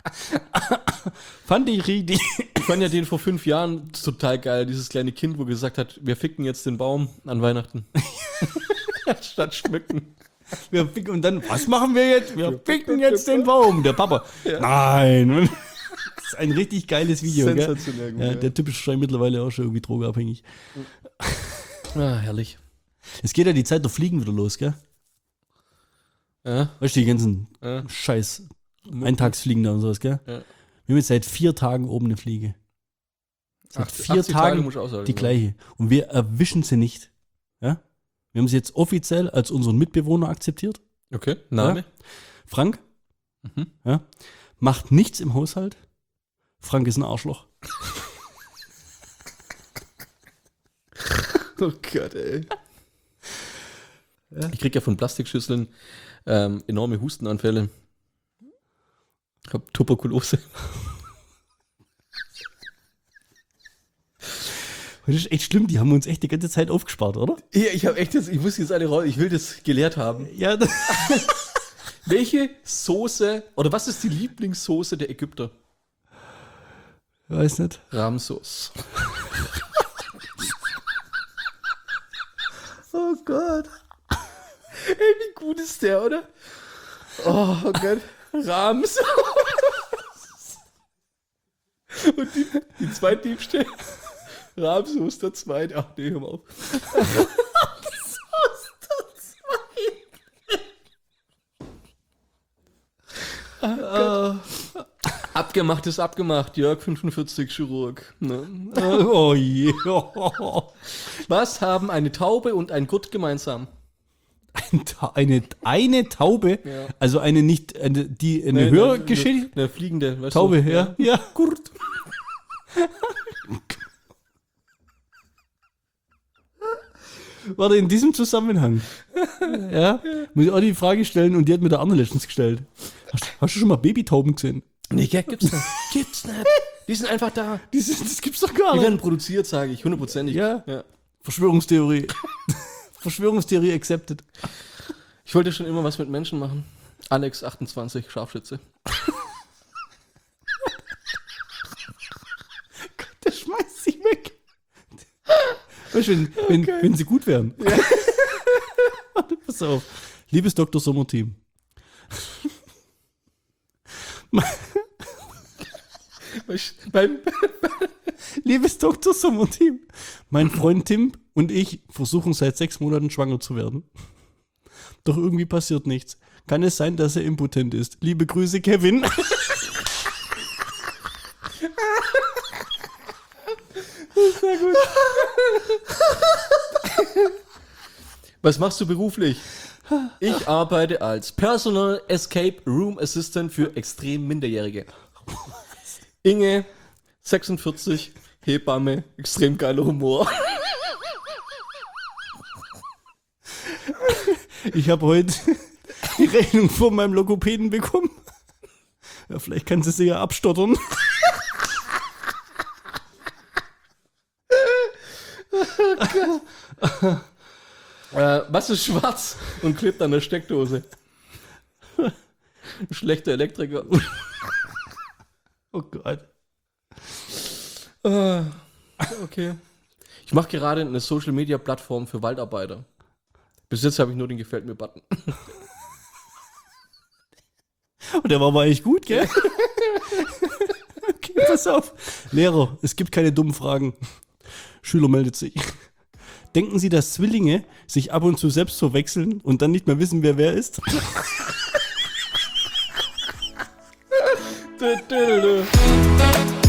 Fand ich richtig. Ich fand ja den vor fünf Jahren total geil, dieses kleine Kind, wo gesagt hat, wir ficken jetzt den Baum an Weihnachten. Statt schmücken. Wir ficken, und dann, was machen wir jetzt? Wir ficken jetzt den Baum. Der Papa. Nein. Das ist ein richtig geiles Video, gell? Sensationell gut, Ja, ja. der Typ ist schon mittlerweile auch schon irgendwie drogenabhängig. Ah, herrlich. Es geht ja die Zeit der Fliegen wieder los, gell? Ja, Weißt du, die ganzen ja. Scheiß Eintagsfliegen da und sowas, gell? Ja. Wir haben jetzt seit vier Tagen oben eine Fliege. Seit Ach, vier achtzig Tage Tagen muss ich aushalten, die ja. gleiche. Und wir erwischen sie nicht. Ja? Wir haben sie jetzt offiziell als unseren Mitbewohner akzeptiert. Okay, Name? Frank. Mhm. Ja? Macht nichts im Haushalt. Frank ist ein Arschloch. Oh Gott, ey. Ich krieg ja von Plastikschüsseln ähm, enorme Hustenanfälle. Ich hab Tuberkulose. Das ist echt schlimm, die haben uns echt die ganze Zeit aufgespart, oder? Ja, ich habe echt jetzt, ich muss jetzt alle raus, ich will das gelehrt haben. Ja, Welche Soße, oder was ist die Lieblingssoße der Ägypter? weiß nicht. Rahmsos. Oh Gott. Ey, wie gut ist der, oder? Oh Gott. Rahmsos. Und die, die zweitliebste? Rahmsos, der zweite. Ach nee, hör mal auf. Rahmsos, der zweite. Ah, Gott. Abgemacht ist abgemacht, Jörg fünfundvierzig, Chirurg. Ne? Oh je. Was haben eine Taube und ein Gurt gemeinsam? Ein Ta- Eine, eine Taube, Ja. also eine nicht, eine, die eine Nee, höher eine- geschädigt. Eine fliegende, weißt Taube, du? ja. Ja. Gurt. Warte, in diesem Zusammenhang. Ja, muss ich auch die Frage stellen, und die hat mir der Arne letztens gestellt. Hast, hast du schon mal Babytauben gesehen? Nee, gell, gibt's nicht. Gibt's nicht. Die sind einfach da. Das, das gibt's doch gar Die nicht. werden produziert, sage ich, hundertprozentig. Ja. ja. Verschwörungstheorie. Verschwörungstheorie accepted. Ich wollte schon immer was mit Menschen machen. Alex, achtundzwanzig, Scharfschütze. Der schmeißt sie weg. Weißt du, wenn, wenn, wenn sie gut wären. Warte, pass auf. Liebes Doktor Sommer-Team. Beim Liebes Doktor Sommer-Team. Mein Freund Tim und ich versuchen seit sechs Monaten schwanger zu werden. Doch irgendwie passiert nichts. Kann es sein, dass er impotent ist? Liebe Grüße, Kevin. Sehr gut. Was machst du beruflich? Ich arbeite als Personal Escape Room Assistant für extrem Minderjährige. Inge, sechsundvierzig, Hebamme, extrem geiler Humor. Ich habe heute die Rechnung von meinem Logopäden bekommen. Ja, vielleicht kannst du sie ja abstottern. äh, was ist schwarz und klebt an der Steckdose? Ein schlechter Elektriker. Oh Gott. Äh, okay. Ich mache gerade eine Social-Media-Plattform für Waldarbeiter. Bis jetzt habe ich nur den Gefällt mir-Button. Und der war aber eigentlich gut, gell? Okay, pass auf. Lehrer, es gibt keine dummen Fragen. Schüler meldet sich. Denken Sie, dass Zwillinge sich ab und zu selbst verwechseln und dann nicht mehr wissen, wer wer ist? Dö, dö, dö.